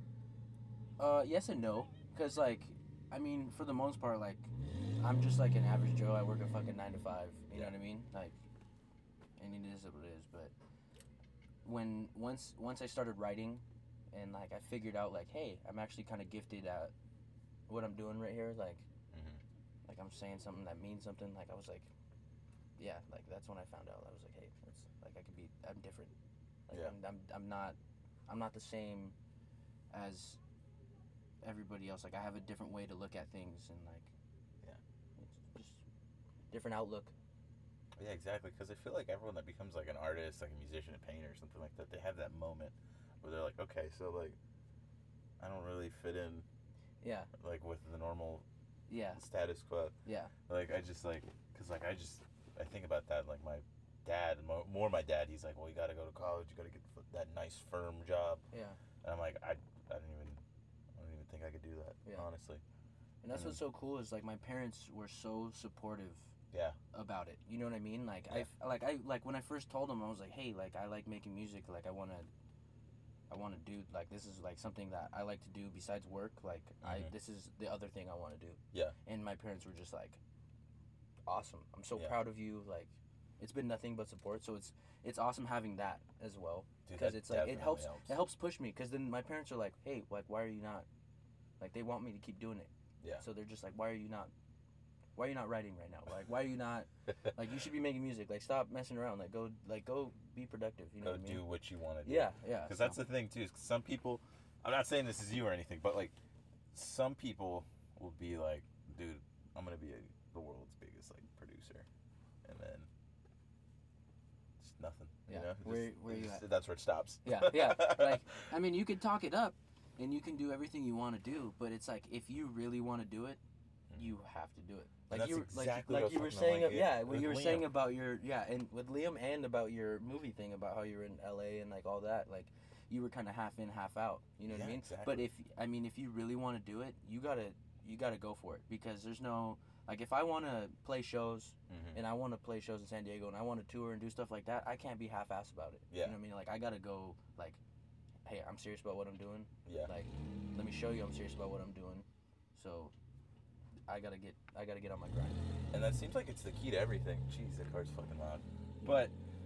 Uh, yes and no, cause like, I mean, for the most part, like, I'm just like an average Joe. I work a fucking nine to five. You know Yeah. what I mean? Like, and it is what it is. But when once once I started writing, and like I figured out like, hey, I'm actually kind of gifted at what I'm doing right here. Like, Mm-hmm. like I'm saying something that means something. Like I was like, yeah, like that's when I found out. I was like, hey, it's like I could be. I'm different. Like, Yeah. I'm, I'm I'm not I'm not the same as everybody else. Like I have a different way to look at things, and like, Yeah. it's just different outlook. Yeah, exactly. Because I feel like everyone that becomes like an artist, like a musician, a painter, or something like that, they have that moment where they're like, okay, so like, I don't really fit in, Yeah, like with the normal yeah, status quo. yeah, Like I just like, cause like I just I think about that. Like my dad, mo- more my dad. He's like, well, you got to go to college. You got to get f- that nice firm job. yeah. And I'm like, I, I don't even, I don't even think I could do that. Yeah. Honestly. And that's Mhm. what's so cool is like my parents were so supportive Yeah. about it. You know what I mean? Like Yeah. I like I like when I first told them, I was like, hey, like I like making music. Like I wanna, I wanna do like this is like something that I like to do besides work. Like I Mhm. this is the other thing I want to do. Yeah. And my parents were just like, awesome. I'm so Yeah. proud of you. Like it's been nothing but support. So it's it's awesome having that as well Dude, because that it's like it definitely helps, helps. it helps push me because then my parents are like, hey, like why are you not, like they want me to keep doing it. Yeah. So they're just like, why are you not, why are you not writing right now? Like why are you not, like you should be making music. Like stop messing around. Like go like go be productive. You know Go what I mean? do what you want to do. Yeah, yeah. Because so- that's the thing too. Is 'cause some people, I'm not saying this is you or anything, but like, some people will be like, dude, I'm gonna be a, the world's biggest like producer, and then it's nothing. Yeah. You know. Where- Just- where you just- at? That's where it stops. Yeah, yeah. Like, I mean, you can talk it up, and you can do everything you want to do, but it's like if you really want to do it, you have to do it. And Like that's you, were- exactly like, what like I you was were talking saying, about, like, yeah, it- when you were with saying Liam. about your, yeah, and with Liam and about your movie thing about how you were in L A and like all that, like you were kind of half in, half out. You know what Yeah, I mean? exactly. But if I mean, if you really want to do it, you gotta, you gotta go for it because there's no, like, if I want to play shows Mhm. and I want to play shows in San Diego and I want to tour and do stuff like that, I can't be half-assed about it. Yeah. You know what I mean? Like I gotta go, like, hey, I'm serious about what I'm doing. Yeah. Like, let me show you I'm serious about what I'm doing. So, I gotta get I gotta get on my grind. And that seems like it's the key to everything. Jeez, that car's fucking loud. But,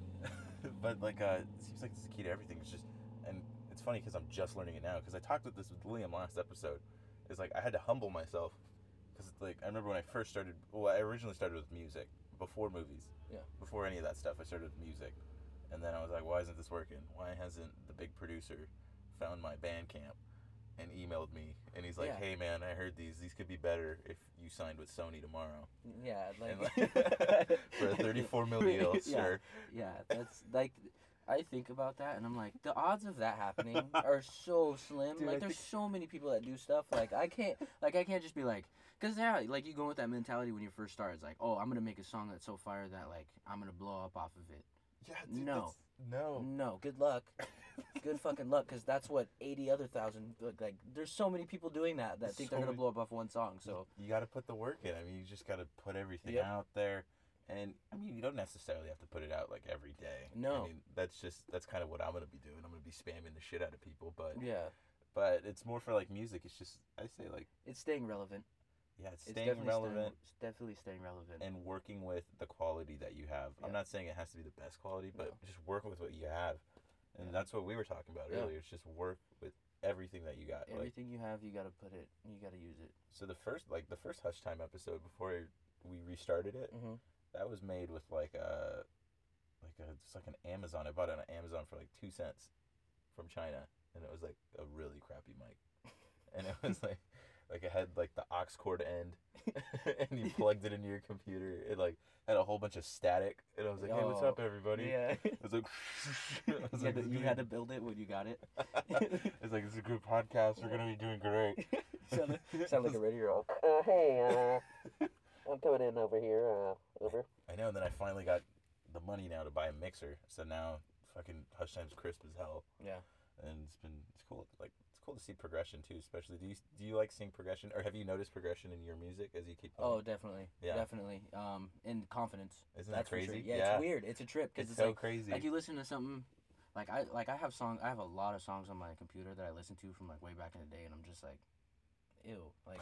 but like, uh, it seems like it's the key to everything. It's just, and it's funny because I'm just learning it now. Because I talked with this with Liam last episode. It's like I had to humble myself. Because like I remember when I first started. Well, I originally started with music before movies. Yeah. Before any of that stuff, I started with music, and then I was like, why isn't this working? Why hasn't the big producer found my Bandcamp and emailed me? And he's like, Yeah. hey man, I heard these. These could be better if you signed with Sony tomorrow. Yeah, like, like for a thirty-four mil deal, yeah, sir. Yeah, that's like, I think about that and I'm like, the odds of that happening are so slim. Dude, like, I there's think- so many people that do stuff. Like, I can't, like, I can't just be like, cause yeah, like you go with that mentality when you first start. It's like, oh, I'm gonna make a song that's so fire that like I'm gonna blow up off of it. Yeah, dude, No. that's- no. No, good luck. Good fucking luck, because that's what eighty other thousand, like, like, there's so many people doing that that think So they're going many- to blow up off one song, so. You got to put the work in. I mean, you just got to put everything Yep. out there. And, I mean, you don't necessarily have to put it out, like, every day. No. I mean, that's just, that's kind of what I'm going to be doing. I'm going to be spamming the shit out of people. But, Yeah. but it's more for, like, music. It's just, I say, like, It's staying relevant. yeah, it's It's staying definitely relevant Staying, it's definitely staying relevant. and working with the quality that you have. I'm Yeah. not saying it has to be the best quality, but No. just work with what you have. And Yeah. that's what we were talking about Yeah. earlier. It's just work with everything that you got. Like, Everything you have, you got to put it, you got to use it. so the first, like, the first Hush Time episode before we restarted it, Mm-hmm. that was made with like a like a just like an Amazon. I bought it on Amazon for like two cents from China, and it was like a really crappy mic, and it was like like it had like the aux cord end, and you plugged it into your computer. It like had a whole bunch of static, and I was like, "Hey, what's Oh, up, everybody?" Yeah. It was like, I was you, like, had to, "This is you gonna had be-" to build it when you got it. It's like, "It's a good podcast. We're gonna be doing great." sound, sound like a radio. Uh, hey, uh, I'm coming in over here. Uh, over. I know, and then I finally got the money now to buy a mixer. So now, fucking Hush Time's crisp as hell. Yeah. And it's been it's cool. Like it's cool to see progression too. Especially, do you do you like seeing progression, or have you noticed progression in your music as you keep? Oh, going? definitely. Yeah. Definitely. Um, and confidence. Isn't That's that for sure. crazy? Yeah, Yeah. it's weird. It's a trip because It's it's, so like, crazy. Like you listen to something, like I like I have song I have a lot of songs on my computer that I listen to from like way back in the day, and I'm just like, ew, like,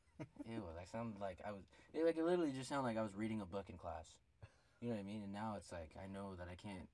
ew, like sound like I was it, like it literally just sounded like I was reading a book in class. You know what I mean? And now it's like I know that I can't.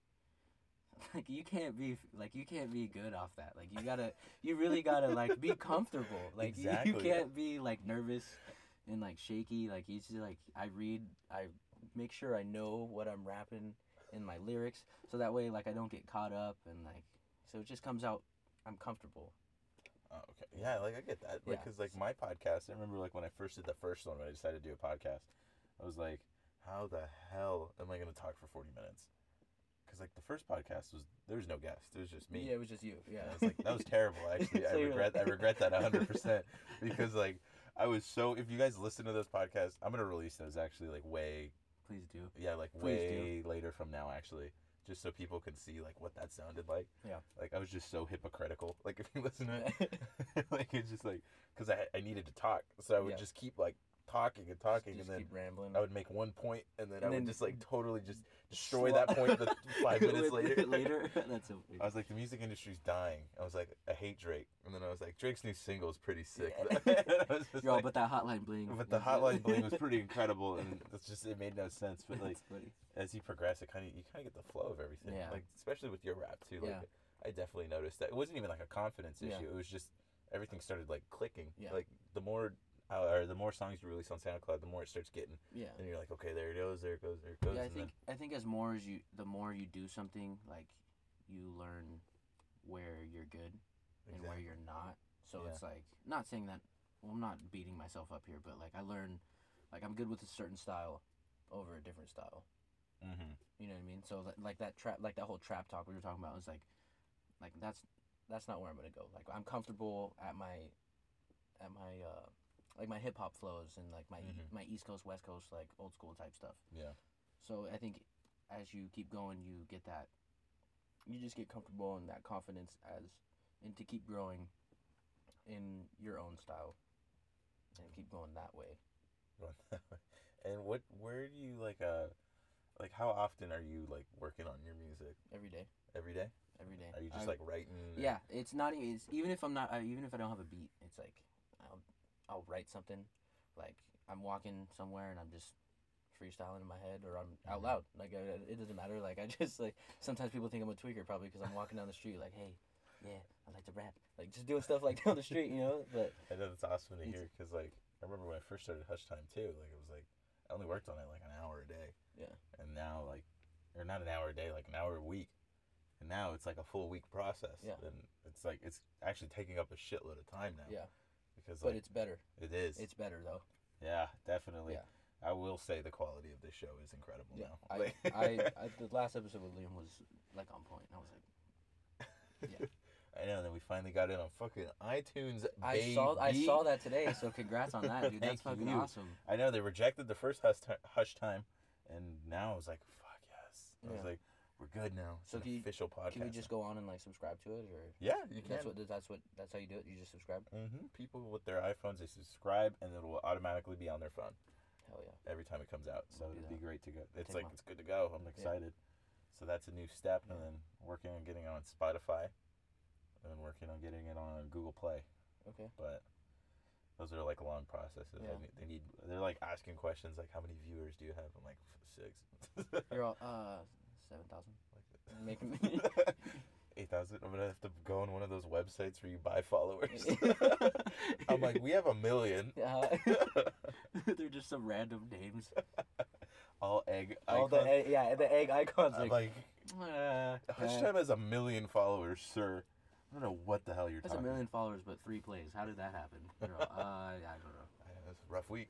Like you can't be like you can't be good off that. Like you gotta, you really gotta like be comfortable. Like you- Exactly. you can't be like nervous and like shaky. Like you just like I read, I make sure I know what I'm rapping in my lyrics, so that way like I don't get caught up and like so it just comes out. I'm comfortable. Oh, okay. Yeah, like I get that. Like, Yeah. cause like my podcast, I remember like when I first did the first one, when I decided to do a podcast, I was like, how the hell am I gonna talk for forty minutes? Cause like the first podcast was there was no guest, it was just me. Yeah, it was just you. Yeah, And I was like, that was terrible. Actually, I So you're regret. like- I regret that a hundred percent because like I was so. If you guys listen to those podcasts, I'm gonna release those actually like way. Please do. Yeah, like Please way later from now actually, just so people can see like what that sounded like. Yeah. Like I was just so hypocritical. Like if you listen to it, like it's just like because I I needed to talk, so I would Yeah. just keep like talking and talking, Just and then keep rambling. I would make one point, and then And I would then just like totally just destroy Swa- that point the five minutes later. later. That's so weird. I was like, the music industry's dying. I was like, I hate Drake. And then I was like, Drake's new single is pretty sick. Yeah. I was just Yo, like- but that hotline bling. but the was- hotline bling was pretty incredible, and it's just it made no sense. But like That's funny. as you progress, it kind of you kind of get the flow of everything. Yeah. Like especially with your rap too. Like Yeah. I definitely noticed that it wasn't even like a confidence issue. Yeah. It was just everything started like clicking. Yeah. Like the more. Uh, or the more songs you release on SoundCloud, the more it starts getting. Yeah. And you're like, okay, there it goes, there it goes, there it goes. Yeah, I and think I think as more as you, the more you do something, like you learn where you're good and where Exactly. you're not. So Yeah. it's like not saying that. Well, I'm not beating myself up here, but like I learn, like I'm good with a certain style over a different style. then. Mm-hmm. You know what I mean? So li- like that trap, like that whole trap talk we were talking about was like, like that's that's not where I'm gonna go. Like I'm comfortable at my, at my uh, like my hip hop flows and like my e- Mhm. my East Coast West Coast like old school type stuff. Yeah. So I think as you keep going, you get that, you just get comfortable and that confidence as, and to keep growing in your own style and keep going that way. Going that way. And what, where do you like, uh, like how often are you like working on your music? Every day, Every day? every day. Are you just I- like writing? and- Yeah, it's not. It's even if I'm not. Uh, even if I don't have a beat, it's like I'll I'll write something, like I'm walking somewhere and I'm just freestyling in my head or I'm out loud. Like I, it doesn't matter. Like I just like sometimes people think I'm a tweaker probably because I'm walking down the street like, hey, yeah, I like to rap. Like just doing stuff like down the street, you know. But I know that's awesome to hear because like I remember when I first started Hush Time too. Like it was like I only worked on it like an hour a day. Yeah. And now like, or not an hour a day, like an hour a week. And now it's like a full week process. Yeah. And it's like it's actually taking up a shitload of time now. Yeah. Because but like, it's better. It is. It's better though. Yeah, definitely. Yeah. I will say the quality of this show is incredible Yeah. now. I, Like- I, I the last episode with Liam was like on point. I was like, yeah. I know. And then we finally got it on fucking iTunes. I baby. saw I saw that today. So congrats on that, dude. That's Thank fucking you. awesome. I know they rejected the first Hush Time, Hush Time, and now I was like, fuck yes. I was Yeah. like, we're good now. It's So an can you, official podcast. can we just go on and like subscribe to it, or Yeah, you can. That's what that's what that's how you do it. You just subscribe. Mm-hmm. People with their iPhones, they subscribe, and it will automatically be on their phone. Hell yeah. Every time it comes out, so We'll do it'd be that. great to go. It's Take like my- it's good to go. I'm excited. So that's a new step, and then working on getting it on Spotify, and then working on getting it on Google Play. Okay. But those are like long processes. Yeah. I need, they need. They're like asking questions like, "How many viewers do you have?" I'm like, six. You're all uh seven thousand. Like Making me. Eight thousand. I'm gonna have to go on one of those websites where you buy followers. I'm like, we have a million. Uh, they're just some random names. All egg. All the icons. egg, yeah, the egg icons. I'm Like, like, uh, Hush uh, Time has a million followers, sir. I don't know what the hell you're That's a talking. million followers, but three plays. How did that happen? They're all, uh, yeah, I don't know. Yeah, it's a rough week.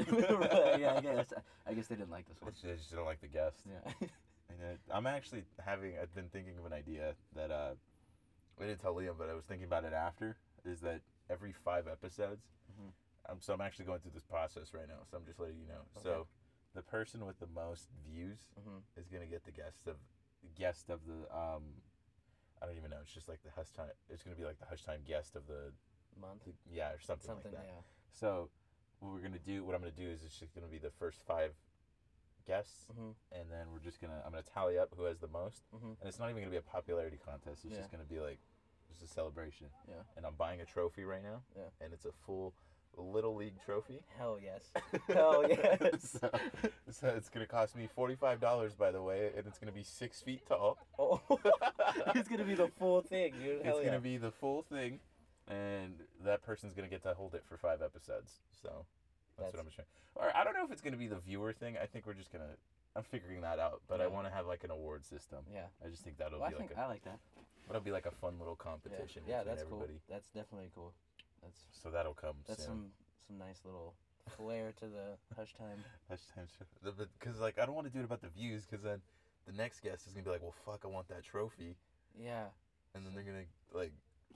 yeah, I guess. I guess they didn't like this one. They just didn't like the guest. Yeah. And it, I'm actually having. I've been thinking of an idea that uh, I didn't tell Liam, but I was thinking about it after. Is that every five episodes? Mhm. Um, so I'm actually going through this process right now. So I'm just letting you know. So Okay. the person with the most views Mhm. is gonna get the guest of guest of the um. I don't even know. It's just like the Hush Time. It's gonna be like the Hush Time guest of the Month. the- yeah, or something, Something. like that. Yeah. So what we're gonna do, what I'm gonna do is it's just gonna be the first five guests, Mhm. and then we're just gonna I'm gonna tally up who has the most, Mhm. and it's not even gonna be a popularity contest. It's Yeah. just gonna be like just a celebration. Yeah. And I'm buying a trophy right now. Yeah. And it's a full Little League trophy. Hell yes. Hell yes. so, so it's gonna cost me forty-five dollars, by the way, and it's gonna be six feet tall. Oh, it's gonna be the full thing, dude. Hell It's yeah. gonna be the full thing, and that person's gonna get to hold it for five episodes. So that's, That's- what I'm trying. Or I don't know if it's gonna be the viewer thing. I think we're just gonna. I'm figuring that out, but I Yeah. want to have like an award system. Yeah. I just think that'll Well, I be think like a, I like that. that'll be like a fun little Yeah, competition. yeah, between that's everybody. cool. That's definitely cool. That's So that'll come that's soon. some some nice little flair to the Hush Time. Hush Time show. Because like I don't want to do it about the views, because then the next guest is gonna be like, well, fuck, I want that trophy, Yeah. and then they're gonna like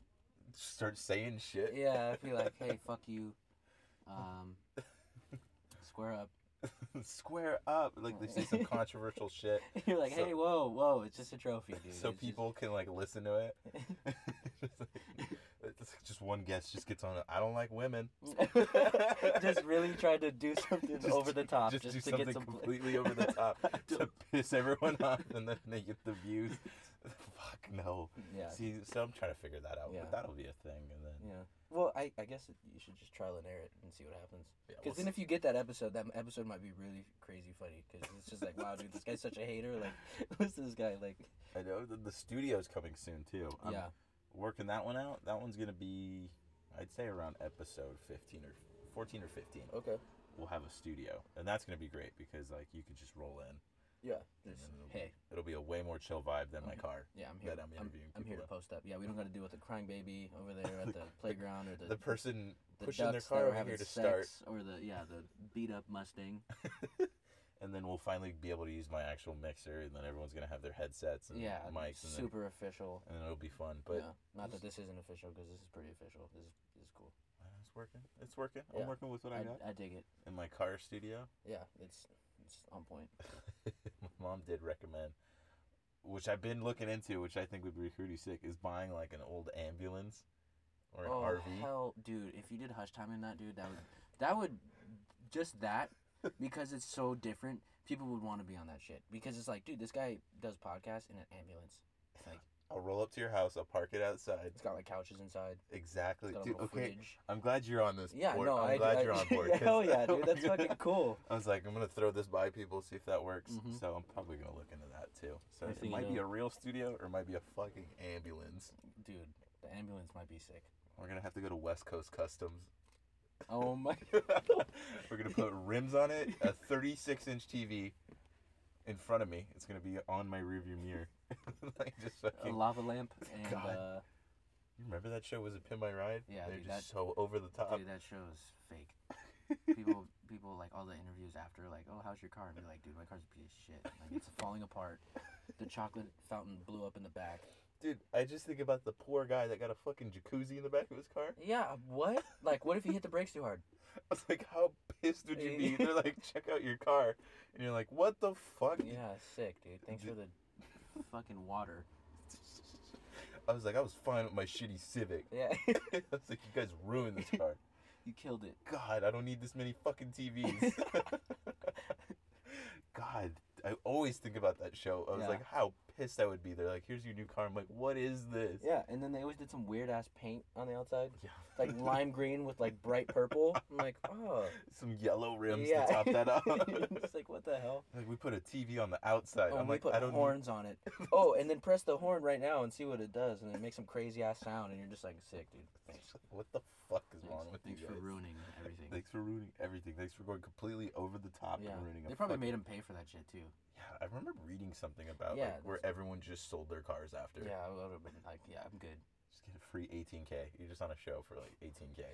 start saying shit. Yeah, I'd be like, hey, fuck you. Um, square up. Square up, like they say some controversial shit. You're like, So- hey, whoa, whoa, it's just a trophy, dude. So It's just- people can like listen to it. just, like, it's just one guest just gets on it. I don't like women. just really tried to do something Just- over the top, Just, just, do to something get some completely over the top to piss everyone off, and then they get the views. Fuck no. Yeah. See, so I'm trying to figure that out. Yeah. But that'll be a thing, and then Yeah. Well, I, I guess it, you should just trial and error it and see what happens. Yeah, Because we'll then if you get that episode, that episode might be really crazy funny. Because it's just like, wow, dude, this guy's such a hater. Like, who's this guy? Like, I know the, the studio's coming soon too. I'm yeah. working that one out. That one's gonna be, I'd say around episode fifteen or fourteen or fifteen. Okay. We'll have a studio, and that's gonna be great because like you could just roll in. Yeah. And Just, then it'll, hey. It'll be a way more chill vibe than my Okay. car. Yeah, I'm here. That I'm I'm, interviewing I'm here to people post up. Yeah, we don't got to deal with the crying baby over there at the playground or the The person the pushing their ducks car that are over having here to sex, start, or the yeah the beat up Mustang. and then we'll finally be able to use my actual mixer, and then everyone's gonna have their headsets and Yeah, mics, and then, super official. and then it'll be fun. But yeah, not that this isn't official because this is pretty official. This is this is cool. uh, it's working. It's working. Yeah. I'm working with what I, I, got I dig it. in my car studio. Yeah, it's it's on point. My mom did recommend, which I've been looking into, which I think would be pretty sick, is buying like an old ambulance or an Oh R V. hell, dude! If you did Hush Time in that, dude, that would that would just that because it's so different. People would want to be on that shit because it's like, dude, this guy does podcasts in an ambulance. Like, I'll roll up to your house. I'll park it outside. It's got like couches inside. Exactly, It's got a dude. little Okay, fridge. I'm glad you're on this. Yeah, board. no, I'm I- glad I- you're on board. 'cause Hell yeah, dude, that's we're gonna- fucking cool. I was like, I'm gonna throw this by people, see if that works. Mhm. So I'm probably gonna look into that too. So Next it thing you might be know- a real studio or it might be a fucking ambulance. Dude, the ambulance might be sick. We're gonna have to go to West Coast Customs. Oh my. We're gonna put rims on it, a thirty-six inch T V in front of me. It's gonna be on my rearview mirror. Like just A fucking. lava lamp and God. uh, You remember that show? Was it Pin My Ride? Yeah, They're dude, just that- so over the top. dude, that show is fake. People, people like all the interviews after, like, oh, how's your car? And be like, dude, my car's a piece of shit. Like, it's falling apart. The chocolate fountain blew up in the back. Dude, I just think about the poor guy that got a fucking jacuzzi in the back of his car. Yeah, what? Like, what if he hit the brakes too hard? I was like, how pissed would you be? They're like, check out your car. And you're like, what the fuck? Yeah, sick, dude. Thanks for the fucking water. I was like, I was fine with my shitty Civic. Yeah. I was like, you guys ruined this car. You killed it. God, I don't need this many fucking T Vs. God, I always think about that show. I was Yeah. like, how pissed I would be. They're like, here's your new car. I'm like, what is this? Yeah, and then they always did some weird ass paint on the outside. Yeah. Like lime green with like bright purple. I'm like, oh. Some yellow rims Yeah. to top that up. It's like, what the hell? Like, we put a T V on the outside. Oh, I'm we like, put I don't horns on it. Oh, and then press the horn right now and see what it does, and it makes some crazy ass sound, and you're just like, sick, dude. Thanks. Need... What the fuck is Thanks, wrong with thanks you for guys? ruining everything. Thanks for ruining everything. Thanks for going completely over the top Yeah, and ruining. they a probably fucking... made him pay for that shit too. Yeah, I remember reading something about Yeah, like where that's- everyone just sold their cars after. Yeah, I would have been like, yeah, I'm good. Just get a free eighteen K. You're just on a show for like eighteen K.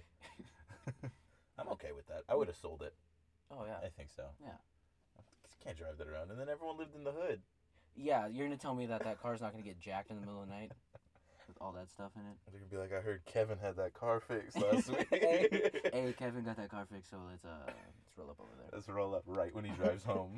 I'm okay with that. I would have sold it. Oh yeah. I think so. Yeah. Can't drive that around. And then everyone lived in the hood. Yeah, you're gonna tell me that that car's not gonna get jacked in the middle of the night with all that stuff in it. They're gonna be like, I heard Kevin had that car fixed last week. hey, hey, Kevin got that car fixed, so let's uh let's roll up over there. Let's roll up right when he drives home.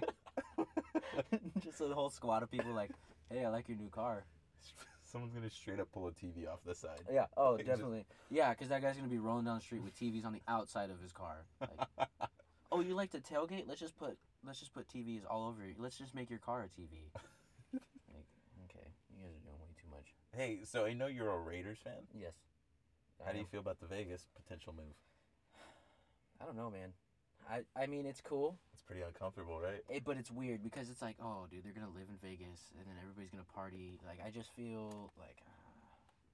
Just a whole squad of people like, hey, I like your new car. Someone's gonna straight up pull a T V off the side. Yeah. Oh, Like, just- definitely. Yeah, because that guy's gonna be rolling down the street with T Vs on the outside of his car. Like, oh, you like to tailgate? Let's just put let's just put T Vs all over you. Let's just make your car a T V. Like, okay, you guys are doing way too much. Hey, so I know you're a Raiders fan. Yes. How do you Um, feel about the Vegas potential move? I don't know, man. I I mean, it's cool. It's pretty uncomfortable, right? It, but it's weird because it's like, oh, dude, they're gonna live in Vegas, and then everybody's gonna party. Like, I just feel like, uh,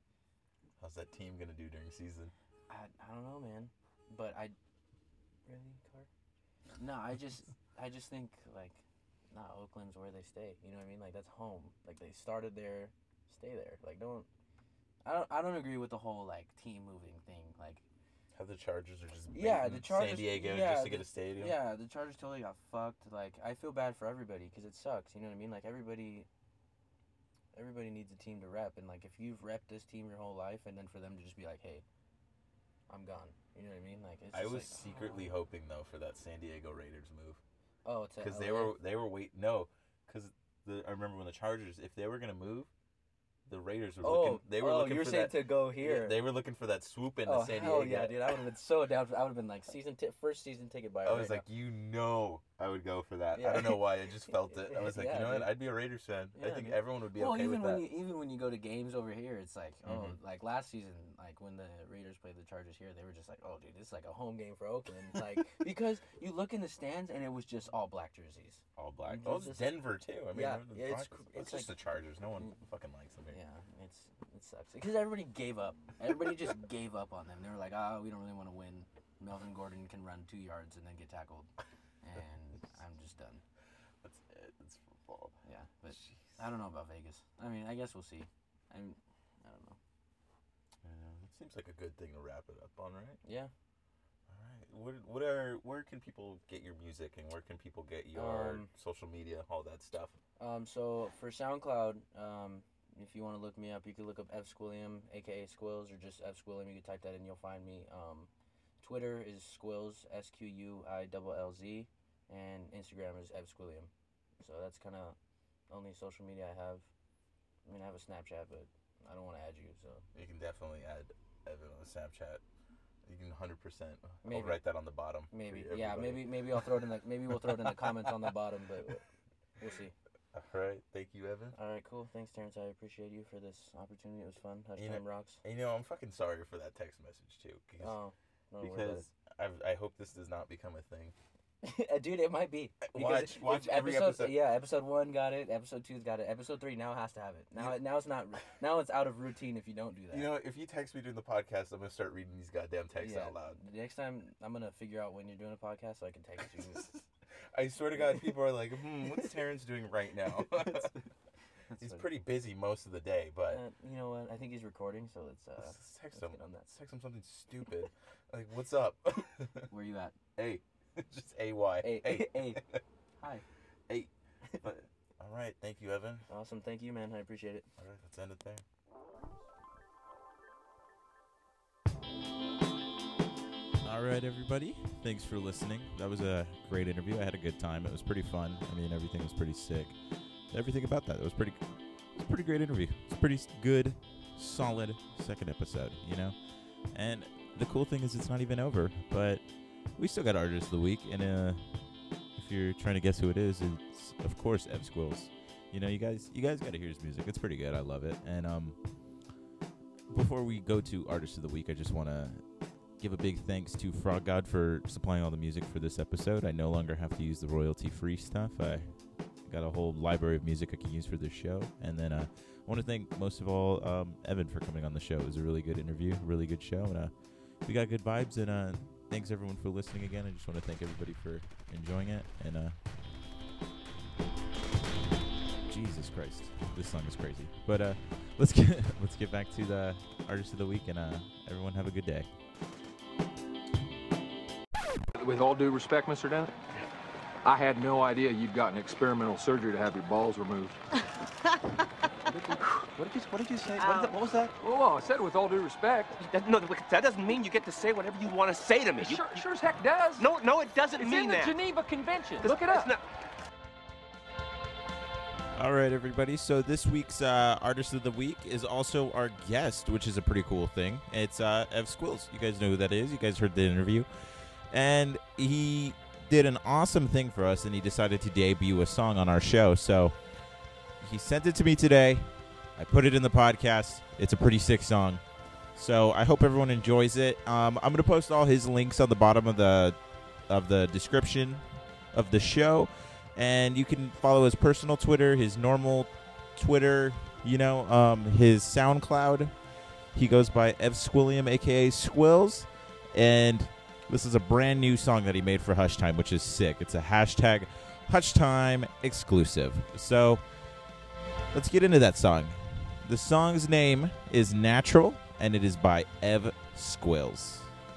How's that team gonna do during season? I I don't know, man. But I really car. No, I just I just think like, nah, Oakland's where they stay. You know what I mean? Like that's home. Like they started there, stay there. Like don't. I don't I don't agree with the whole like team moving thing. Like. How the Chargers are just Yeah, baiting the Chargers. San Diego yeah, just to get the- a stadium. Yeah, the Chargers totally got fucked. Like, I feel bad for everybody because it sucks. You know what I mean? Like everybody, everybody needs a team to rep, and like if you've repped this team your whole life, and then for them to just be like, "Hey, I'm gone," you know what I mean? Like, it's I just was like, secretly hoping though for that San Diego Raiders move oh, it's because they were they were wait no because the I remember when the Chargers if they were gonna move, the Raiders were Oh, looking they were oh, looking you're for saying that to go yeah, here. they were looking for that swoop into Oh San hell Diego. yeah, dude! I would have been so down. For, I would have been like season t- first season ticket buyer. I was right like, you know, I would go for that. Yeah. I don't know why. I just felt it. I was like, Yeah, you know what? dude. I'd be a Raiders fan. I Yeah, think dude. everyone would be well, okay even with when that. you even when you go to games over here, it's like oh, Mhm. like last season, like when the Raiders played the Chargers here, they were just like, oh, dude, this is like a home game for Oakland, like because you look in the stands and it was just all black jerseys. All black. It's Oh, it's just- Denver too. I mean, Yeah, the yeah, it's Broncos- cr- it's just like- the Chargers. No one Mm. fucking likes them here. Yeah, it's it sucks because everybody gave up. Everybody just gave up on them. They were like, ah, we don't really want to win. Melvin Gordon can run two yards and then get tackled, and I'm just done. That's it. It's football. Yeah, but I don't know about Vegas. I mean, I guess we'll see. I mean, I don't know. Yeah, it seems like a good thing to wrap it up on, right? Yeah. All right. What what are where can people get your music and where can people get your Um, social media, all that stuff? Um, so for SoundCloud, um, if you want to look me up, you can look up F Squilliam, aka Squills, or just F Squilliam. You can type that in, you'll find me. Um, Twitter is Squills, S Q U I L L Z, and Instagram is F Squilliam. So that's kind of only social media I have. I mean, I have a Snapchat, but I don't want to add you. So You can definitely add Evan on Snapchat. You can one hundred percent. I'll Maybe. write that on the bottom. for maybe, everybody. yeah, maybe, maybe I'll throw it in the maybe we'll throw it in the comments on the bottom, but we'll see. All right. Thank you, Evan. All right, cool. Thanks, Terrence. I appreciate you for this opportunity. It was fun. Hush You Time know- rocks. And, you know, I'm fucking sorry for that text message, too. Because, Oh, no, don't worry about because I've, I hope this does not become a thing. it. Dude, it might be. Because Watch, if watch every episode, episode. Yeah, episode one got it. Episode two's got it. Episode three now has to have it. Now, now it's not. Now it's out of routine if you don't do that. You know, if you text me during the podcast, I'm going to start reading these goddamn texts yeah. out loud. The next time, I'm gonna figure out when you're doing a podcast so I can text you. I swear to God, people are like, hmm, what's Terrence doing right now? He's funny. pretty busy most of the day, but Uh, you know what? I think he's recording, so let's uh, let's text let's him. get on that. Let's text him something stupid. Like, what's up? Where you at? Hey. Just A Y. Hey, Hey. hey, hi. Hey. But, all right. Thank you, Evan. Awesome. Thank you, man. I appreciate it. All right. Let's end it there. All right, everybody. Thanks for listening. That was a great interview. I had a good time. It was pretty fun. I mean, everything was pretty sick. Everything about that. It was pretty. It was a pretty great interview. It's a pretty s- good, solid second episode. You know, and the cool thing is it's not even over, but we still got Artist of the Week. And uh, if you're trying to guess who it is, it's of course Ev Squills. You know, you guys, you guys got to hear his music. It's pretty good. I love it. And um, before we go to Artist of the Week, I just want to give a big thanks to Frog God for supplying all the music for this episode. I no longer have to use the royalty-free stuff. I got a whole library of music I can use for this show. And then uh, I want to thank, most of all, um, Evan for coming on the show. It was a really good interview, really good show. And uh, we got good vibes. And uh, thanks, everyone, for listening again. I just want to thank everybody for enjoying it. And uh, Jesus Christ, this song is crazy. But uh, let's get let's get back to the Artist of the Week. And uh, everyone have a good day. With all due respect, Mister Dennett, I had no idea you'd gotten experimental surgery to have your balls removed. What did you, what did you say? What, is that, what was that? Well, I said with all due respect. That, no, that doesn't mean you get to say whatever you want to say to me. You, Sure, sure as heck does. no, no, it doesn't it's mean in that. the Geneva Convention. This- Look it up. it's not- All right, everybody. So this week's uh, Artist of the Week is also our guest, which is a pretty cool thing. It's uh, Ev Squills. You guys know who that is. You guys heard the interview. And he did an awesome thing for us, and he decided to debut a song on our show. So he sent it to me today. I put it in the podcast. It's a pretty sick song. So I hope everyone enjoys it. Um, I'm going to post all his links on the bottom of the of the description of the show. And you can follow his personal Twitter, his normal Twitter, you know, um, his SoundCloud. He goes by Ev Squilliam, a k a. Squills. And this is a brand new song that he made for Hush Time, which is sick. It's a hashtag Hush Time exclusive. So let's get into that song. The song's name is Natural, and it is by Ev Squills.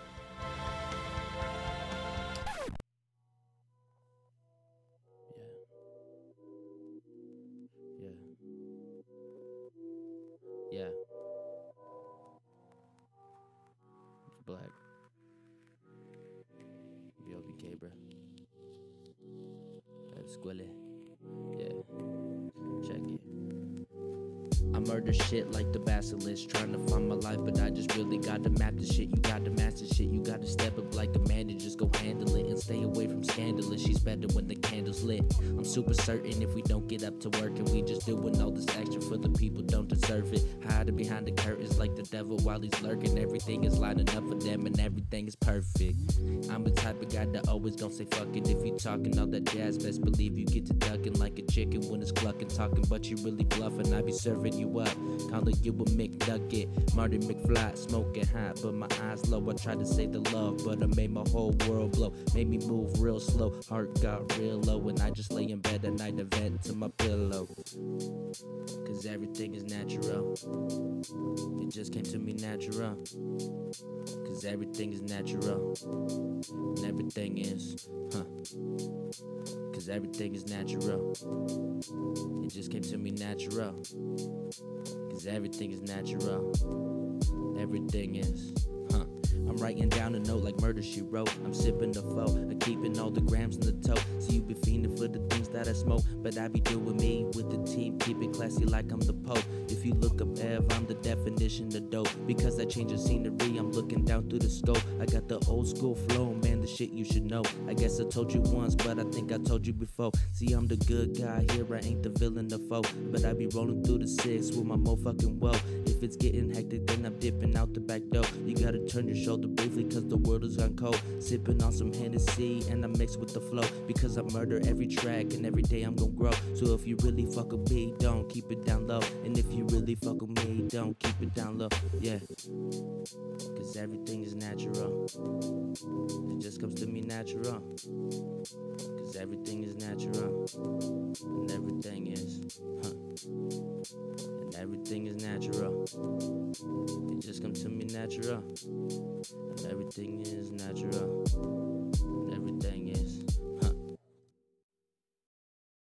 Yeah. Yeah. It's black. B O B K, bruh. That's Squilly. Yeah. Check it. I murder shit like the basilisk, trying to find my life, but I just really gotta map the shit. You gotta master shit, you gotta step up like a man and just go handle it and stay away from scandalous. She's better when the candle's lit. I'm super certain if we don't get up to work and we just doing all this extra for the people don't deserve it. Hiding behind the curtains like the devil while he's lurking. Everything is lining up for them and everything is perfect. I'm the type of guy that always gonna say fuck it if you talking all that jazz. Best believe you get to ducking like a chicken when it's clucking, talking, but you really bluffing. I be serving you up, calling you a McNugget, Marty McFly, smoking hot, but my eyes low. I tried to say the love, but I made my whole world blow. Made me move real slow, heart got real low, and I just lay in bed at night and vent to my pillow. Cause everything is natural. It just came to me natural. Cause everything is natural. And everything is, huh? Cause everything is natural. It just came to me natural. Cause everything is natural. Everything is, huh? I'm writing down a note like Murder She Wrote. I'm sipping the foe, I'm keeping all the grams in the toe. So you be fiending for the thing things that I smoke, but I be doing me with the team, keep it classy like I'm the Pope. If you look up Ev, I'm the definition of dope. Because I change the scenery, I'm looking down through the scope. I got the old school flow, man, the shit you should know. I guess I told you once, but I think I told you before. See, I'm the good guy here, I ain't the villain, the foe. But I be rolling through the six with my motherfucking woe. If it's getting hectic, then I'm dipping out the back door. You gotta turn your shoulder briefly, cause the world is gone cold. Sipping on some Hennessy, and I mix with the flow. Because I murder every track, and every day I'm gonna grow. So if you really fuck with me, don't keep it down low. And if you really fuck with me, don't keep it down low. Yeah, cause everything is natural. It just comes to me natural. Cause everything is natural. And everything is, huh. And everything is natural. It just comes to me natural. And everything is natural. And everything